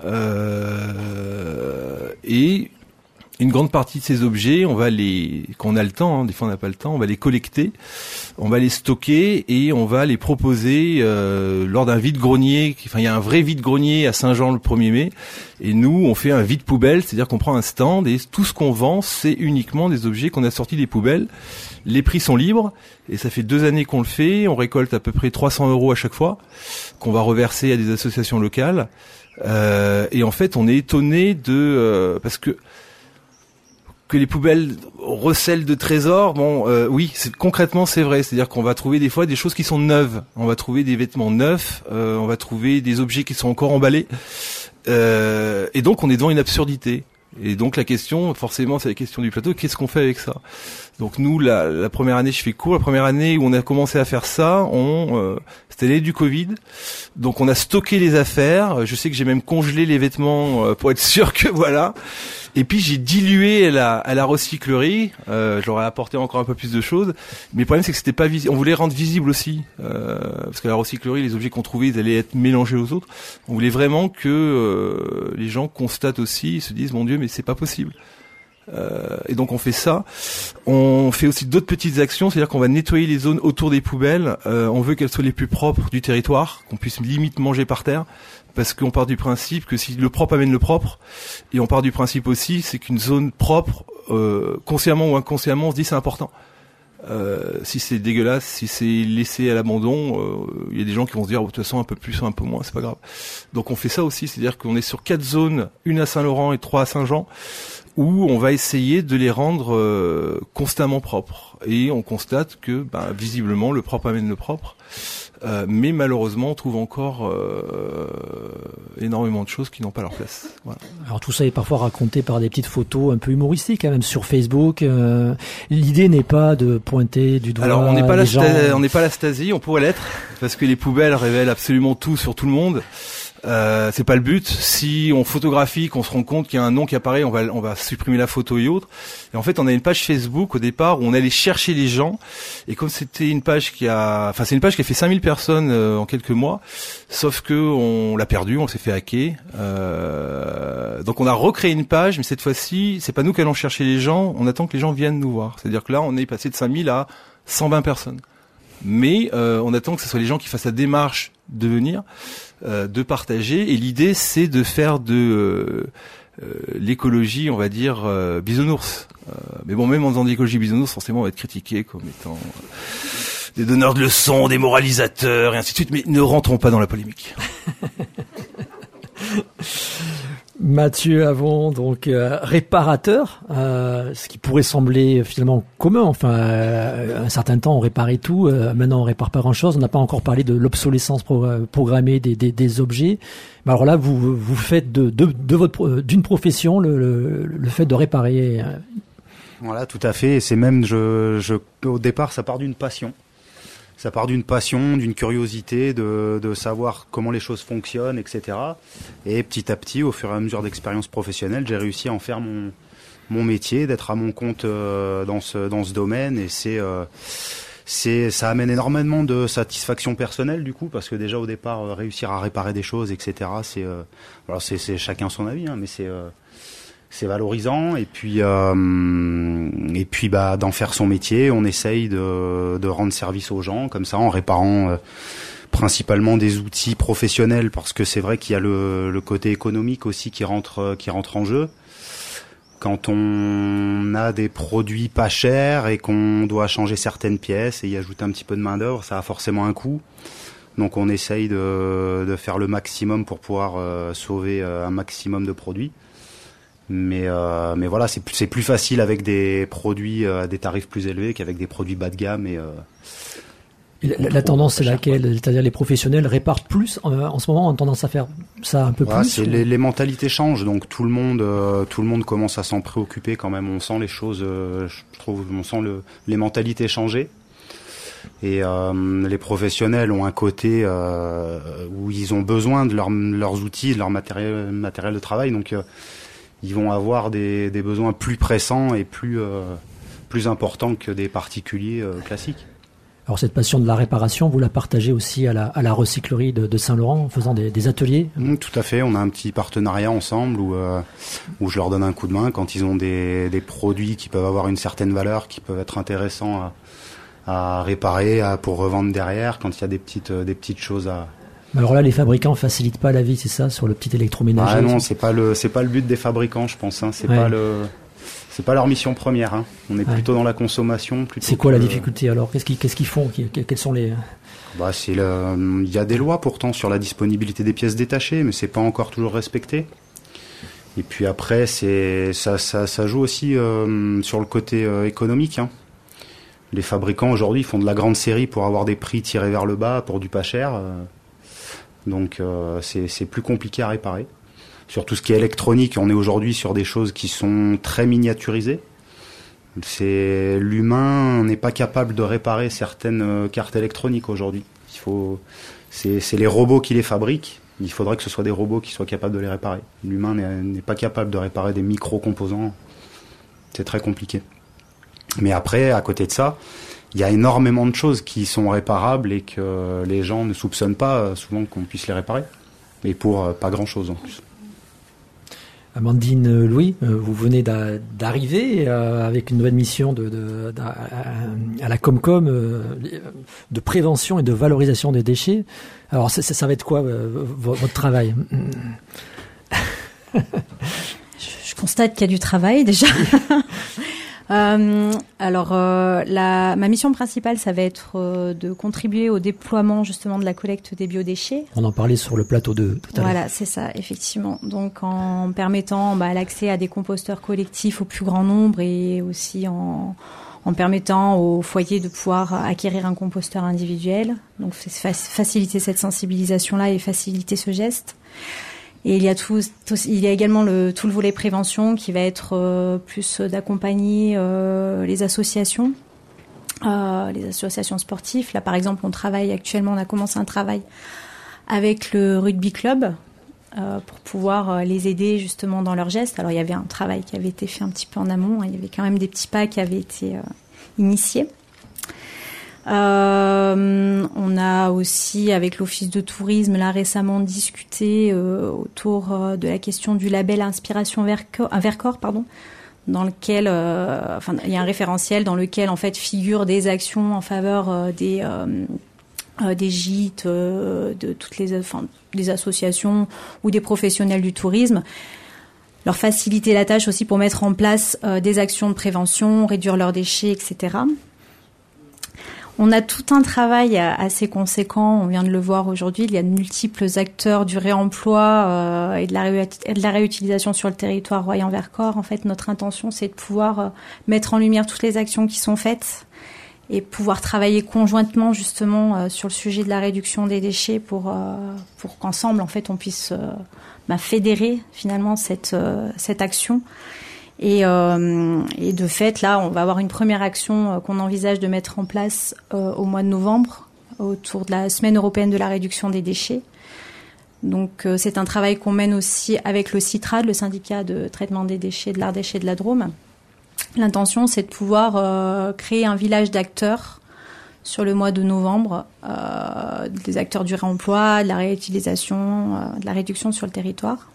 Speaker 14: et une grande partie de ces objets, quand on a le temps, des fois on n'a pas le temps, on va les collecter, on va les stocker et on va les proposer lors d'un vide-grenier. Enfin, il y a un vrai vide-grenier à Saint-Jean le 1er mai et nous, on fait un vide-poubelle, c'est-à-dire qu'on prend un stand et tout ce qu'on vend, c'est uniquement des objets qu'on a sortis des poubelles. Les prix sont libres et ça fait 2 années qu'on le fait. On récolte à peu près 300 € à chaque fois qu'on va reverser à des associations locales. Et en fait, on est étonné parce que les poubelles recèlent de trésors. Oui, concrètement, c'est vrai. C'est-à-dire qu'on va trouver des fois des choses qui sont neuves. On va trouver des vêtements neufs. On va trouver des objets qui sont encore emballés. Et donc, on est devant une absurdité. Et donc la question, forcément, c'est la question du plateau. Qu'est-ce qu'on fait avec ça? Donc nous, la première année, je fais court. La première année où on a commencé à faire ça, c'était l'année du Covid. Donc on a stocké les affaires. Je sais que j'ai même congelé les vêtements pour être sûr que voilà. Et puis j'ai dilué à la recyclerie. J'aurais apporté encore un peu plus de choses. Mais le problème, c'est que c'était pas visible. On voulait rendre visible aussi, parce que la recyclerie, les objets qu'on trouvait, ils allaient être mélangés aux autres. On voulait vraiment que les gens constatent aussi, ils se disent, mon Dieu, mais c'est pas possible. Et donc on fait ça. On fait aussi d'autres petites actions, c'est-à-dire qu'on va nettoyer les zones autour des poubelles. On veut qu'elles soient les plus propres du territoire, qu'on puisse limite manger par terre, parce qu'on part du principe que si le propre amène le propre, et on part du principe aussi, c'est qu'une zone propre, consciemment ou inconsciemment, on se dit c'est important. Si c'est dégueulasse, si c'est laissé à l'abandon, il y a des gens qui vont se dire de toute façon un peu plus, un peu moins, c'est pas grave. Donc on fait ça aussi, c'est-à-dire qu'on est sur 4 zones, une à Saint-Laurent et 3 à Saint-Jean, où on va essayer de les rendre constamment propres. Et on constate que visiblement le propre amène le propre. Mais malheureusement, on trouve encore énormément de choses qui n'ont pas leur place. Voilà.
Speaker 4: Alors tout ça est parfois raconté par des petites photos un peu humoristiques, même sur Facebook. L'idée n'est pas de pointer du doigt.
Speaker 14: Alors on n'est pas
Speaker 4: les gens.
Speaker 14: On n'est pas la Stasi, on pourrait l'être, parce que les poubelles révèlent absolument tout sur tout le monde. C'est pas le but. Si on photographie, qu'on se rend compte qu'il y a un nom qui apparaît, on va supprimer la photo et autres. Et en fait, on a une page Facebook au départ où on allait chercher les gens. Et comme c'était une page c'est une page qui a fait 5000 personnes en quelques mois. Sauf que on l'a perdue, on s'est fait hacker. Donc on a recréé une page, mais cette fois-ci, c'est pas nous qui allons chercher les gens. On attend que les gens viennent nous voir. C'est-à-dire que là, on est passé de 5000 à 120 personnes. Mais on attend que ce soit les gens qui fassent la démarche de venir, de partager. Et l'idée, c'est de faire de l'écologie, on va dire, bisounours. Mais bon, même en faisant de l'écologie bisounours, forcément, on va être critiqué comme étant des donneurs de leçons, des moralisateurs, et ainsi de suite. Mais ne rentrons pas dans la polémique.
Speaker 4: Mathieu Avon, donc réparateur, ce qui pourrait sembler finalement commun. Enfin, un certain temps on réparait tout, maintenant on répare pas grand-chose. On n'a pas encore parlé de l'obsolescence programmée des objets. Mais alors là, vous faites d'une profession le fait de réparer.
Speaker 15: Voilà, tout à fait. Et c'est même, au départ, ça part d'une passion. Ça part d'une passion, d'une curiosité de savoir comment les choses fonctionnent, etc. Et petit à petit, au fur et à mesure d'expérience professionnelle, j'ai réussi à en faire mon métier, d'être à mon compte dans ce domaine. Et ça amène énormément de satisfaction personnelle du coup, parce que déjà au départ, réussir à réparer des choses, etc. C'est chacun son avis, hein, mais c'est valorisant. Et puis d'en faire son métier, on essaye de rendre service aux gens comme ça en réparant principalement des outils professionnels, parce que c'est vrai qu'il y a le côté économique aussi qui rentre en jeu. Quand on a des produits pas chers et qu'on doit changer certaines pièces et y ajouter un petit peu de main d'œuvre, ça a forcément un coût. Donc on essaye de faire le maximum pour pouvoir sauver un maximum de produits. Mais voilà, c'est plus facile avec des produits à des tarifs plus élevés qu'avec des produits bas de gamme. Et
Speaker 4: la tendance, c'est laquelle? C'est-à-dire les professionnels réparent plus en ce moment, ont tendance à faire ça un peu plus.
Speaker 15: Les mentalités changent, donc tout le monde commence à s'en préoccuper quand même. On sent les choses, je trouve, on sent les mentalités changer. Et les professionnels ont un côté où ils ont besoin de leurs outils, de leur matériel de travail, donc ils vont avoir des besoins plus pressants et plus importants que des particuliers classiques.
Speaker 4: Alors cette passion de la réparation, vous la partagez aussi à la recyclerie de Saint-Laurent en faisant des ateliers?
Speaker 15: Tout à fait, on a un petit partenariat ensemble où je leur donne un coup de main quand ils ont des produits qui peuvent avoir une certaine valeur, qui peuvent être intéressants à réparer, pour revendre derrière, quand il y a des petites choses à...
Speaker 4: Alors là, les fabricants facilitent pas la vie, c'est ça, sur le petit électroménager?
Speaker 15: Ah non, c'est pas le but des fabricants, je pense. Hein. C'est pas leur mission première. Hein. On est plutôt dans la consommation.
Speaker 4: C'est quoi la difficulté alors? Qu'est-ce qu'ils font? Quels sont les...
Speaker 15: Il y a des lois pourtant sur la disponibilité des pièces détachées, mais c'est pas encore toujours respecté. Et puis après, ça joue aussi sur le côté économique. Hein. Les fabricants aujourd'hui font de la grande série pour avoir des prix tirés vers le bas pour du pas cher. Donc c'est plus compliqué à réparer. Sur tout ce qui est électronique, on est aujourd'hui sur des choses qui sont très miniaturisées. L'humain n'est pas capable de réparer certaines cartes électroniques aujourd'hui. C'est les robots qui les fabriquent. Il faudrait que ce soit des robots qui soient capables de les réparer. L'humain n'est pas capable de réparer des micro-composants. C'est très compliqué. Mais après, à côté de ça, il y a énormément de choses qui sont réparables et que les gens ne soupçonnent pas souvent qu'on puisse les réparer. Et pour pas grand-chose en plus.
Speaker 4: Amandine Louis, vous venez d'arriver avec une nouvelle mission à la Comcom de prévention et de valorisation des déchets. Alors ça va être quoi votre travail?
Speaker 16: Je constate qu'il y a du travail déjà. Ma mission principale, ça va être de contribuer au déploiement justement de la collecte des biodéchets.
Speaker 4: On en parlait sur le plateau de tout à l'heure.
Speaker 16: Voilà, c'est ça, effectivement. Donc en permettant l'accès à des composteurs collectifs au plus grand nombre et aussi en permettant aux foyers de pouvoir acquérir un composteur individuel. Donc faciliter cette sensibilisation-là et faciliter ce geste. Et il y a également tout le volet prévention qui va être plus d'accompagner les associations sportives. Là, par exemple, on a commencé un travail avec le rugby club pour pouvoir les aider justement dans leurs gestes. Alors, il y avait un travail qui avait été fait un petit peu en amont. Il y avait quand même des petits pas qui avaient été initiés. On a aussi, avec l'Office de tourisme, là récemment discuté autour de la question du label Inspiration Vercors, dans lequel, il y a un référentiel dans lequel en fait figurent des actions en faveur des gîtes, de toutes des associations ou des professionnels du tourisme. Leur faciliter la tâche aussi pour mettre en place des actions de prévention, réduire leurs déchets, etc. On a tout un travail assez conséquent, on vient de le voir aujourd'hui, il y a de multiples acteurs du réemploi et de la réutilisation sur le territoire Royan-Vercors. En fait, notre intention, c'est de pouvoir mettre en lumière toutes les actions qui sont faites et pouvoir travailler conjointement justement sur le sujet de la réduction des déchets pour qu'ensemble, en fait, on puisse fédérer finalement cette action. Et de fait, là, on va avoir une première action qu'on envisage de mettre en place au mois de novembre, autour de la Semaine européenne de la réduction des déchets. Donc, c'est un travail qu'on mène aussi avec le CITRAD, le syndicat de traitement des déchets de l'Ardèche et de la Drôme. L'intention, c'est de pouvoir créer un village d'acteurs sur le mois de novembre, des acteurs du réemploi, de la réutilisation, de la réduction sur le territoire.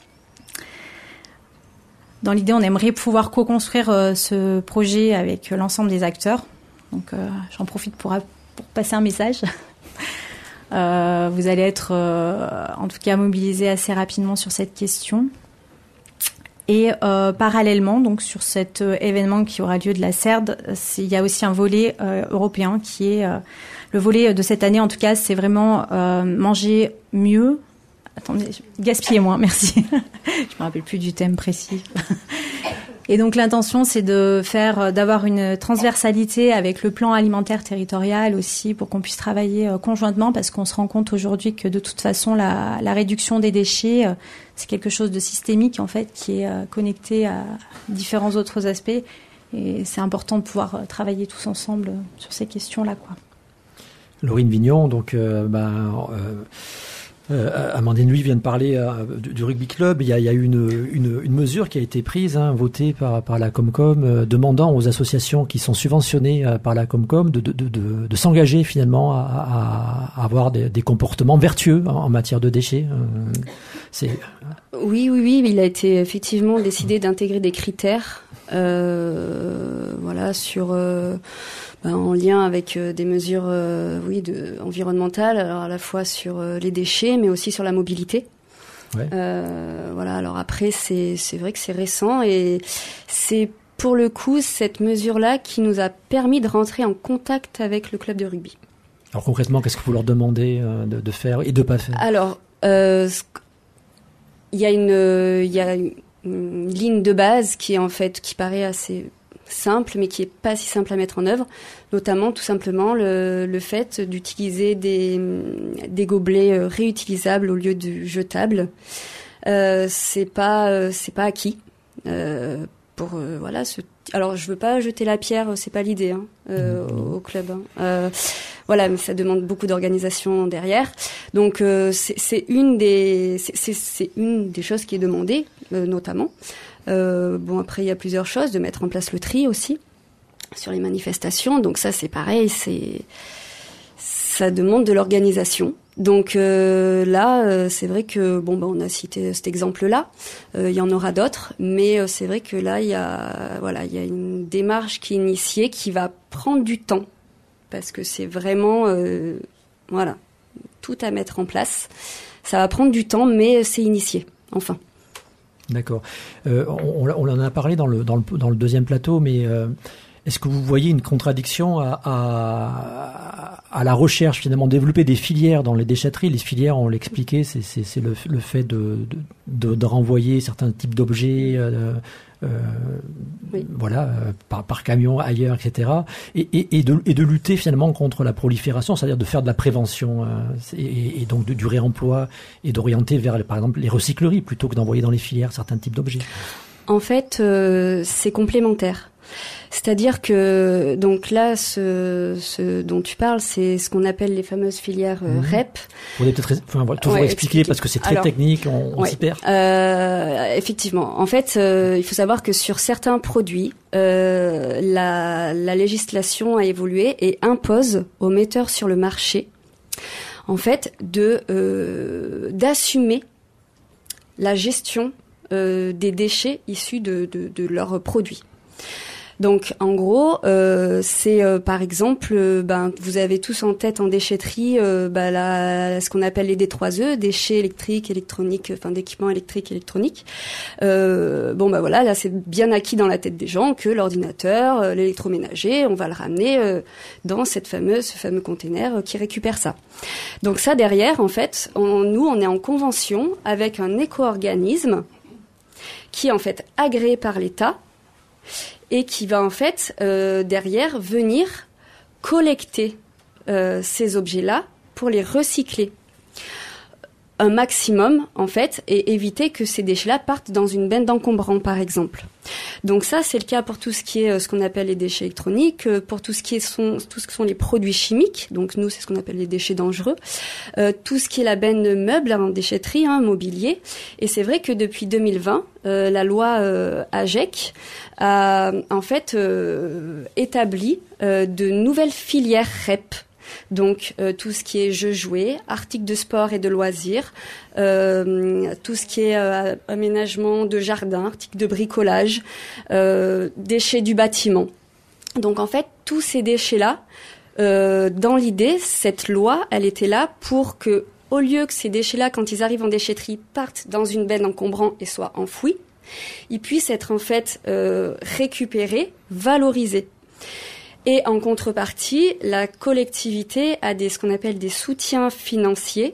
Speaker 16: Dans l'idée, on aimerait pouvoir co-construire ce projet avec l'ensemble des acteurs. Donc, j'en profite pour passer un message. Vous allez être, en tout cas, mobilisés assez rapidement sur cette question. Et parallèlement, donc sur cet événement qui aura lieu de la CERD, il y a aussi un volet européen qui est le volet de cette année. En tout cas, c'est vraiment manger mieux. Attendez, gaspiller moins, merci. Je me rappelle plus du thème précis. Et donc l'intention, c'est d'avoir une transversalité avec le plan alimentaire territorial aussi, pour qu'on puisse travailler conjointement, parce qu'on se rend compte aujourd'hui que de toute façon, la réduction des déchets, c'est quelque chose de systémique en fait, qui est connecté à différents autres aspects. Et c'est important de pouvoir travailler tous ensemble sur ces questions-là, quoi.
Speaker 4: Laurine Vignon, donc Amandine Louis vient de parler du rugby club. Il y a eu une mesure qui a été prise, votée par la Comcom, demandant aux associations qui sont subventionnées par la Comcom de s'engager finalement à avoir des comportements vertueux en matière de déchets.
Speaker 17: Oui, il a été effectivement décidé d'intégrer des critères, sur en lien avec des mesures environnementales, alors à la fois sur les déchets mais aussi sur la mobilité. Ouais. Alors après c'est vrai que c'est récent et c'est pour le coup cette mesure-là qui nous a permis de rentrer en contact avec le club de rugby.
Speaker 4: Alors concrètement, qu'est-ce que vous leur demandez de faire et de pas faire ?
Speaker 17: Alors il y a une ligne de base qui est en fait qui paraît assez simple, mais qui est pas si simple à mettre en œuvre, notamment tout simplement le fait d'utiliser des gobelets réutilisables au lieu de jetables. C'est pas acquis. Alors je veux pas jeter la pierre, c'est pas l'idée au club. Mais ça demande beaucoup d'organisation derrière. Donc c'est une des choses qui est demandée notamment. Après il y a plusieurs choses, de mettre en place le tri aussi sur les manifestations. Donc ça c'est pareil, ça demande de l'organisation. Donc c'est vrai que on a cité cet exemple-là. Il y en aura d'autres, mais c'est vrai que là il y a une démarche qui est initiée qui va prendre du temps parce que c'est vraiment tout à mettre en place. Ça va prendre du temps, mais c'est initié. Enfin.
Speaker 4: D'accord. On en a parlé dans le deuxième plateau, mais est-ce que vous voyez une contradiction à la recherche, finalement, développer des filières dans les déchetteries? Les filières, on l'expliquait, c'est le fait de renvoyer certains types d'objets, par camion ailleurs, etc. Et de lutter finalement contre la prolifération, c'est-à-dire de faire de la prévention et donc du réemploi et d'orienter vers, par exemple, les recycleries plutôt que d'envoyer dans les filières certains types d'objets.
Speaker 17: En fait, c'est complémentaire. C'est-à-dire que donc là, ce dont tu parles, c'est ce qu'on appelle les fameuses filières REP.
Speaker 4: Vous pouvez peut-être toujours expliquer parce que c'est très technique, on s'y perd.
Speaker 17: Effectivement. En fait, il faut savoir que sur certains produits, la législation a évolué et impose aux metteurs sur le marché, en fait, d'assumer la gestion des déchets issus de leurs produits. Donc en gros, c'est par exemple, vous avez tous en tête en déchetterie ce qu'on appelle les D3E, déchets électriques, électroniques, enfin d'équipements électriques, électroniques. Voilà, là c'est bien acquis dans la tête des gens que l'ordinateur, l'électroménager, on va le ramener dans ce fameux container qui récupère ça. Donc ça derrière, en fait, on est en convention avec un éco-organisme qui est en fait agréé par l'État et qui va en fait derrière venir collecter ces objets-là pour les recycler un maximum en fait et éviter que ces déchets-là partent dans une benne d'encombrants par exemple. Donc ça c'est le cas pour tout ce qui est ce qu'on appelle les déchets électroniques, pour tout ce qui sont les produits chimiques. Donc nous c'est ce qu'on appelle les déchets dangereux, tout ce qui est la benne de meubles en déchetterie, mobilier. Et c'est vrai que depuis 2020 la loi AGEC a en fait établi de nouvelles filières REP. Donc tout ce qui est jeux jouets, articles de sport et de loisirs, tout ce qui est aménagement de jardin, articles de bricolage, déchets du bâtiment. Donc en fait, tous ces déchets-là, dans l'idée, cette loi, elle était là pour que, au lieu que ces déchets-là, quand ils arrivent en déchetterie, partent dans une benne encombrante et soient enfouis, ils puissent être en fait récupérés, valorisés. Et en contrepartie, la collectivité a ce qu'on appelle des soutiens financiers,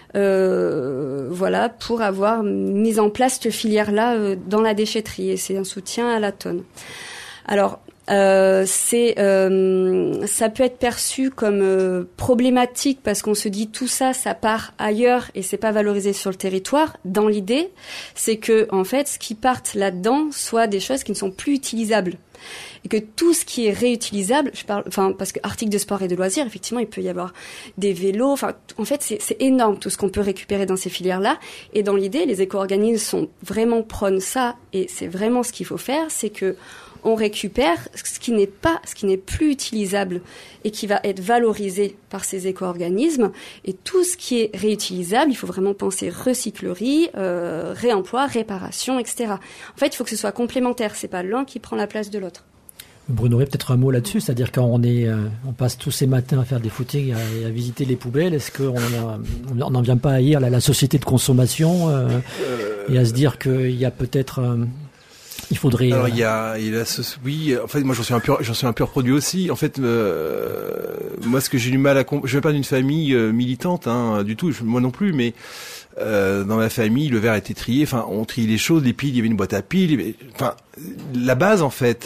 Speaker 17: pour avoir mis en place cette filière-là dans la déchetterie. Et c'est un soutien à la tonne. Alors, ça peut être perçu comme problématique parce qu'on se dit tout ça part ailleurs et c'est pas valorisé sur le territoire. Dans l'idée, c'est que en fait, ce qui parte là-dedans soit des choses qui ne sont plus utilisables. Et que tout ce qui est réutilisable, parce que articles de sport et de loisirs, effectivement, il peut y avoir des vélos. En fait, c'est énorme tout ce qu'on peut récupérer dans ces filières-là. Et dans l'idée, les éco-organismes prônent ça, et c'est vraiment ce qu'il faut faire, c'est que on récupère ce qui n'est plus utilisable et qui va être valorisé par ces éco-organismes. Et tout ce qui est réutilisable, il faut vraiment penser recyclerie, réemploi, réparation, etc. En fait, il faut que ce soit complémentaire. C'est pas l'un qui prend la place de l'autre.
Speaker 4: Bruno, peut-être un mot là-dessus, c'est-à-dire quand on passe tous ces matins à faire des footings et à visiter les poubelles, est-ce qu'on n'en vient pas à haïr la société de consommation et à se dire qu'il y a peut-être il faudrait.
Speaker 14: Alors oui. En fait, moi j'en suis un pur produit aussi. En fait, moi ce que j'ai du mal je viens pas d'une famille militante, du tout. Moi non plus, mais dans ma famille, le verre était trié. Enfin, on triait les choses, les piles. Il y avait une boîte à piles. Enfin, la base en fait.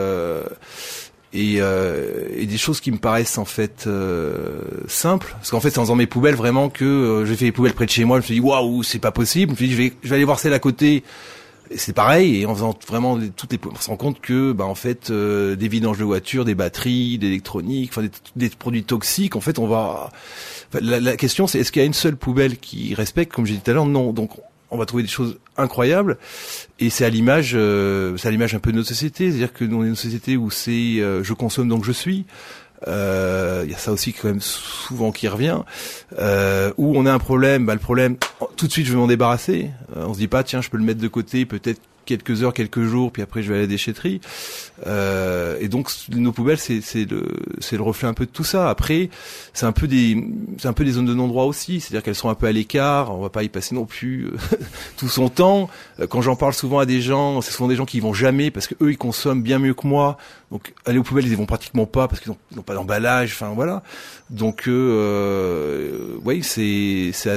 Speaker 14: Et des choses qui me paraissent en fait simples, parce qu'en fait c'est en faisant mes poubelles vraiment que j'ai fait les poubelles près de chez moi. Je me suis dit waouh, c'est pas possible. Je me suis dit je vais aller voir celle à côté. Et c'est pareil, et en faisant vraiment on se rend compte que, en fait, des vidanges de voitures, des batteries, d'électronique, des produits toxiques, en fait, la question c'est, est-ce qu'il y a une seule poubelle qui respecte, comme j'ai dit tout à l'heure? Non. Donc, on va trouver des choses incroyables, et c'est à l'image un peu de notre société, c'est-à-dire que nous, on est une société où c'est, je consomme donc je suis. Il y a ça aussi quand même souvent qui revient, où on a un problème, le problème, tout de suite je vais m'en débarrasser. On se dit pas tiens je peux le mettre de côté peut-être quelques heures, quelques jours, puis après je vais à la déchetterie. Et donc nos poubelles c'est le reflet un peu de tout ça. Après c'est un peu des zones de non-droit aussi, c'est-à-dire qu'elles sont un peu à l'écart. On va pas y passer non plus tout son temps. Quand j'en parle souvent à des gens, c'est souvent des gens qui y vont jamais parce que eux ils consomment bien mieux que moi. Donc aller aux poubelles ils y vont pratiquement pas parce qu'ils n'ont pas d'emballage. Enfin voilà. Donc oui c'est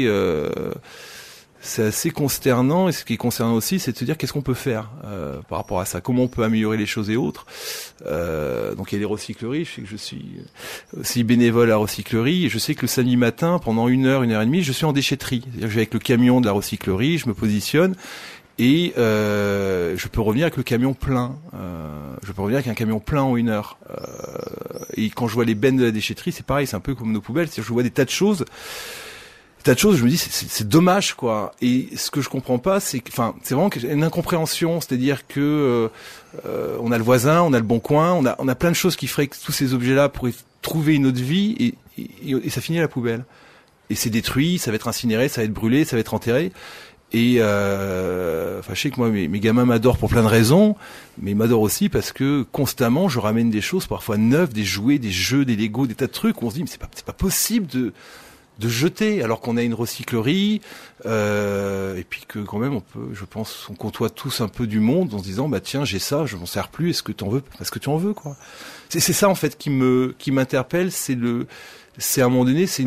Speaker 14: assez consternant, et ce qui est concernant aussi, c'est de se dire qu'est-ce qu'on peut faire par rapport à ça, comment on peut améliorer les choses et autres. Donc il y a les recycleries, je sais que je suis aussi bénévole à recyclerie, et je sais que le samedi matin, pendant 1 heure, 1 heure et demie, je suis en déchetterie. C'est-à-dire que je vais avec le camion de la recyclerie, je me positionne, et je peux revenir avec le camion plein. Je peux revenir avec un camion plein en 1 heure. Et quand je vois les bennes de la déchetterie, c'est pareil, c'est un peu comme nos poubelles, c'est-à-dire que je vois des tas de choses, je me dis c'est dommage quoi. Et ce que je comprends pas, c'est vraiment une incompréhension, c'est-à-dire que on a le voisin, on a le bon coin, on a plein de choses qui feraient que tous ces objets-là pourraient trouver une autre vie, et ça finit à la poubelle. Et c'est détruit, ça va être incinéré, ça va être brûlé, ça va être enterré. Et je sais que moi, mes gamins m'adorent pour plein de raisons, mais ils m'adorent aussi parce que constamment, je ramène des choses parfois neuves, des jouets, des jeux, des Legos, des tas de trucs. On se dit, mais c'est pas possible de jeter alors qu'on a une recyclerie, et puis que quand même on côtoie tous un peu du monde en se disant, tiens, j'ai ça, je m'en sers plus, est-ce que tu en veux, parce que tu en veux, quoi. C'est ça en fait qui m'interpelle, c'est à un moment donné, c'est de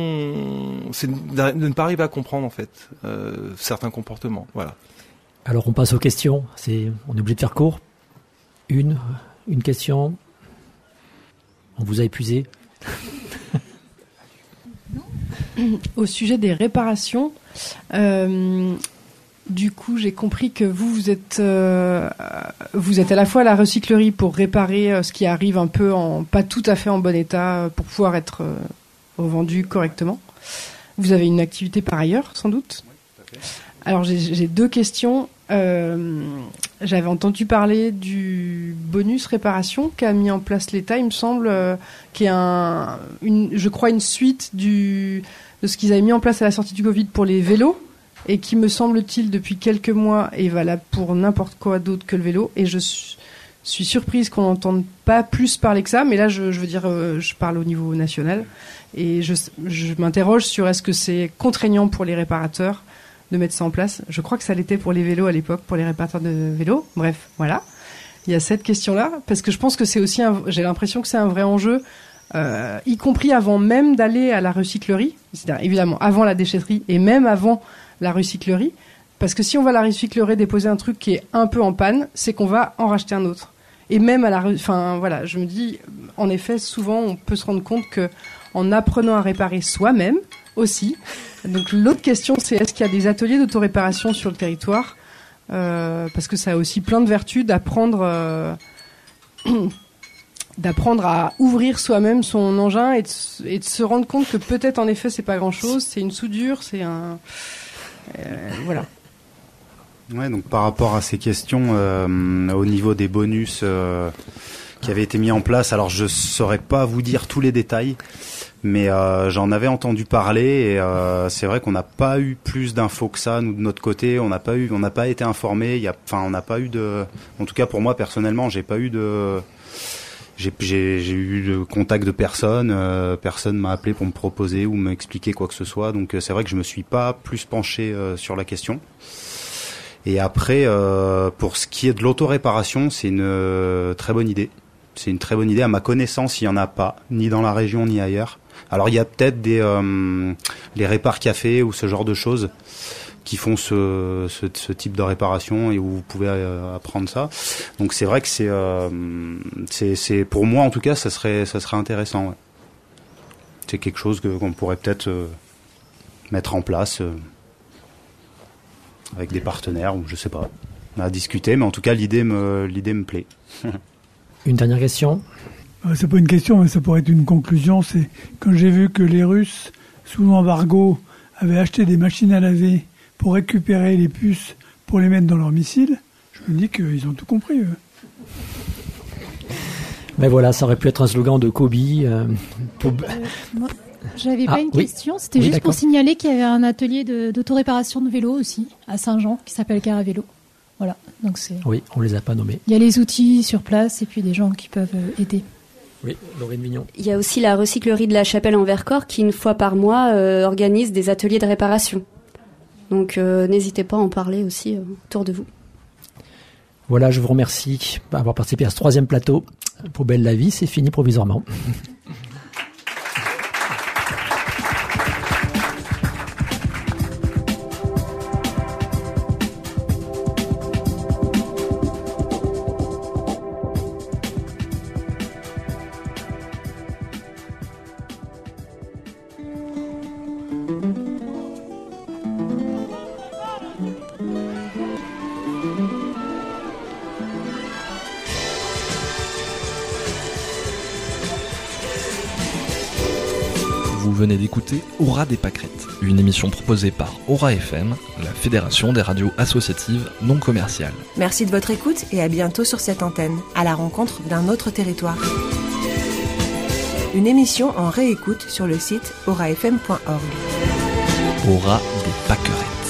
Speaker 14: ne pas arriver à comprendre en fait certains comportements. Voilà.
Speaker 4: Alors on passe aux questions. On est obligé de faire court. Une question. On vous a épuisé.
Speaker 18: Au sujet des réparations, du coup, j'ai compris que vous êtes à la fois à la recyclerie pour réparer ce qui arrive un peu pas tout à fait en bon état pour pouvoir être revendu correctement. Vous avez une activité par ailleurs, sans doute. Oui, tout à fait. Alors, j'ai 2 questions. J'avais entendu parler du bonus réparation qu'a mis en place l'État, il me semble, qui est je crois une suite de ce qu'ils avaient mis en place à la sortie du Covid pour les vélos, et qui, me semble-t-il, depuis quelques mois est valable pour n'importe quoi d'autre que le vélo. Et je suis surprise qu'on n'entende pas plus parler que ça, mais là, je veux dire, je parle au niveau national. Et je m'interroge sur est-ce que c'est contraignant pour les réparateurs de mettre ça en place. Je crois que ça l'était pour les vélos à l'époque, pour les réparateurs de vélos. Bref, voilà. Il y a cette question-là, parce que je pense que c'est aussi j'ai l'impression que c'est un vrai enjeu, y compris avant même d'aller à la recyclerie, c'est-à-dire évidemment avant la déchetterie et même avant la recyclerie, parce que si on va à la recyclerie déposer un truc qui est un peu en panne, c'est qu'on va en racheter un autre. Et même voilà, je me dis, en effet, souvent on peut se rendre compte que en apprenant à réparer soi-même aussi. Donc l'autre question, c'est est-ce qu'il y a des ateliers d'autoréparation sur le territoire, parce que ça a aussi plein de vertus d'apprendre à ouvrir soi-même son engin et de se rendre compte que peut-être en effet c'est pas grand-chose, c'est une soudure, c'est un voilà.
Speaker 15: Ouais, donc par rapport à ces questions au niveau des bonus qui avaient été mis en place, alors je saurais pas vous dire tous les détails, mais j'en avais entendu parler et c'est vrai qu'on n'a pas eu plus d'infos que ça, nous de notre côté, on n'a pas été informés, on n'a pas eu en tout cas pour moi personnellement, j'ai eu de contact de personne, personne m'a appelé pour me proposer ou m'expliquer quoi que ce soit, donc c'est vrai que je me suis pas plus penché sur la question. Et après, pour ce qui est de l'autoréparation, c'est une très bonne idée. C'est une très bonne idée. À ma connaissance, il y en a pas, ni dans la région ni ailleurs. Alors il y a peut-être les répar cafés ou ce genre de choses qui font ce type de réparation et où vous pouvez apprendre ça. Donc c'est vrai que c'est pour moi en tout cas ça serait intéressant. Ouais. C'est quelque chose qu'on pourrait peut-être mettre en place avec des partenaires ou je sais pas. On a discuté, mais en tout cas l'idée me plaît.
Speaker 4: Une dernière question.
Speaker 11: C'est pas une question, mais ça pourrait être une conclusion. C'est quand j'ai vu que les Russes, sous embargo, avaient acheté des machines à laver pour récupérer les puces pour les mettre dans leurs missiles, je me dis qu'ils ont tout compris.
Speaker 4: Mais voilà, ça aurait pu être un slogan de Kobe.
Speaker 19: Moi, j'avais pas une question, c'était juste pour signaler qu'il y avait un atelier d'autoréparation de vélo aussi, à Saint-Jean, qui s'appelle Caravélo. Voilà, donc c'est...
Speaker 4: Oui, on les a pas nommés.
Speaker 19: Il y a les outils sur place et puis des gens qui peuvent aider.
Speaker 4: Oui, Laurine Mignon.
Speaker 17: Il y a aussi la recyclerie de la Chapelle en Vercors qui, une fois par mois, organise des ateliers de réparation. Donc n'hésitez pas à en parler aussi autour de vous.
Speaker 4: Voilà, je vous remercie d'avoir participé à ce 3e plateau. Poubelle la vie, c'est fini provisoirement.
Speaker 2: Vous venez d'écouter Aura des pâquerettes, une émission proposée par Aura FM, la fédération des radios associatives non commerciales.
Speaker 1: Merci de votre écoute et à bientôt sur cette antenne, à la rencontre d'un autre territoire. Une émission en réécoute sur le site aurafm.org.
Speaker 2: Aura des pâquerettes.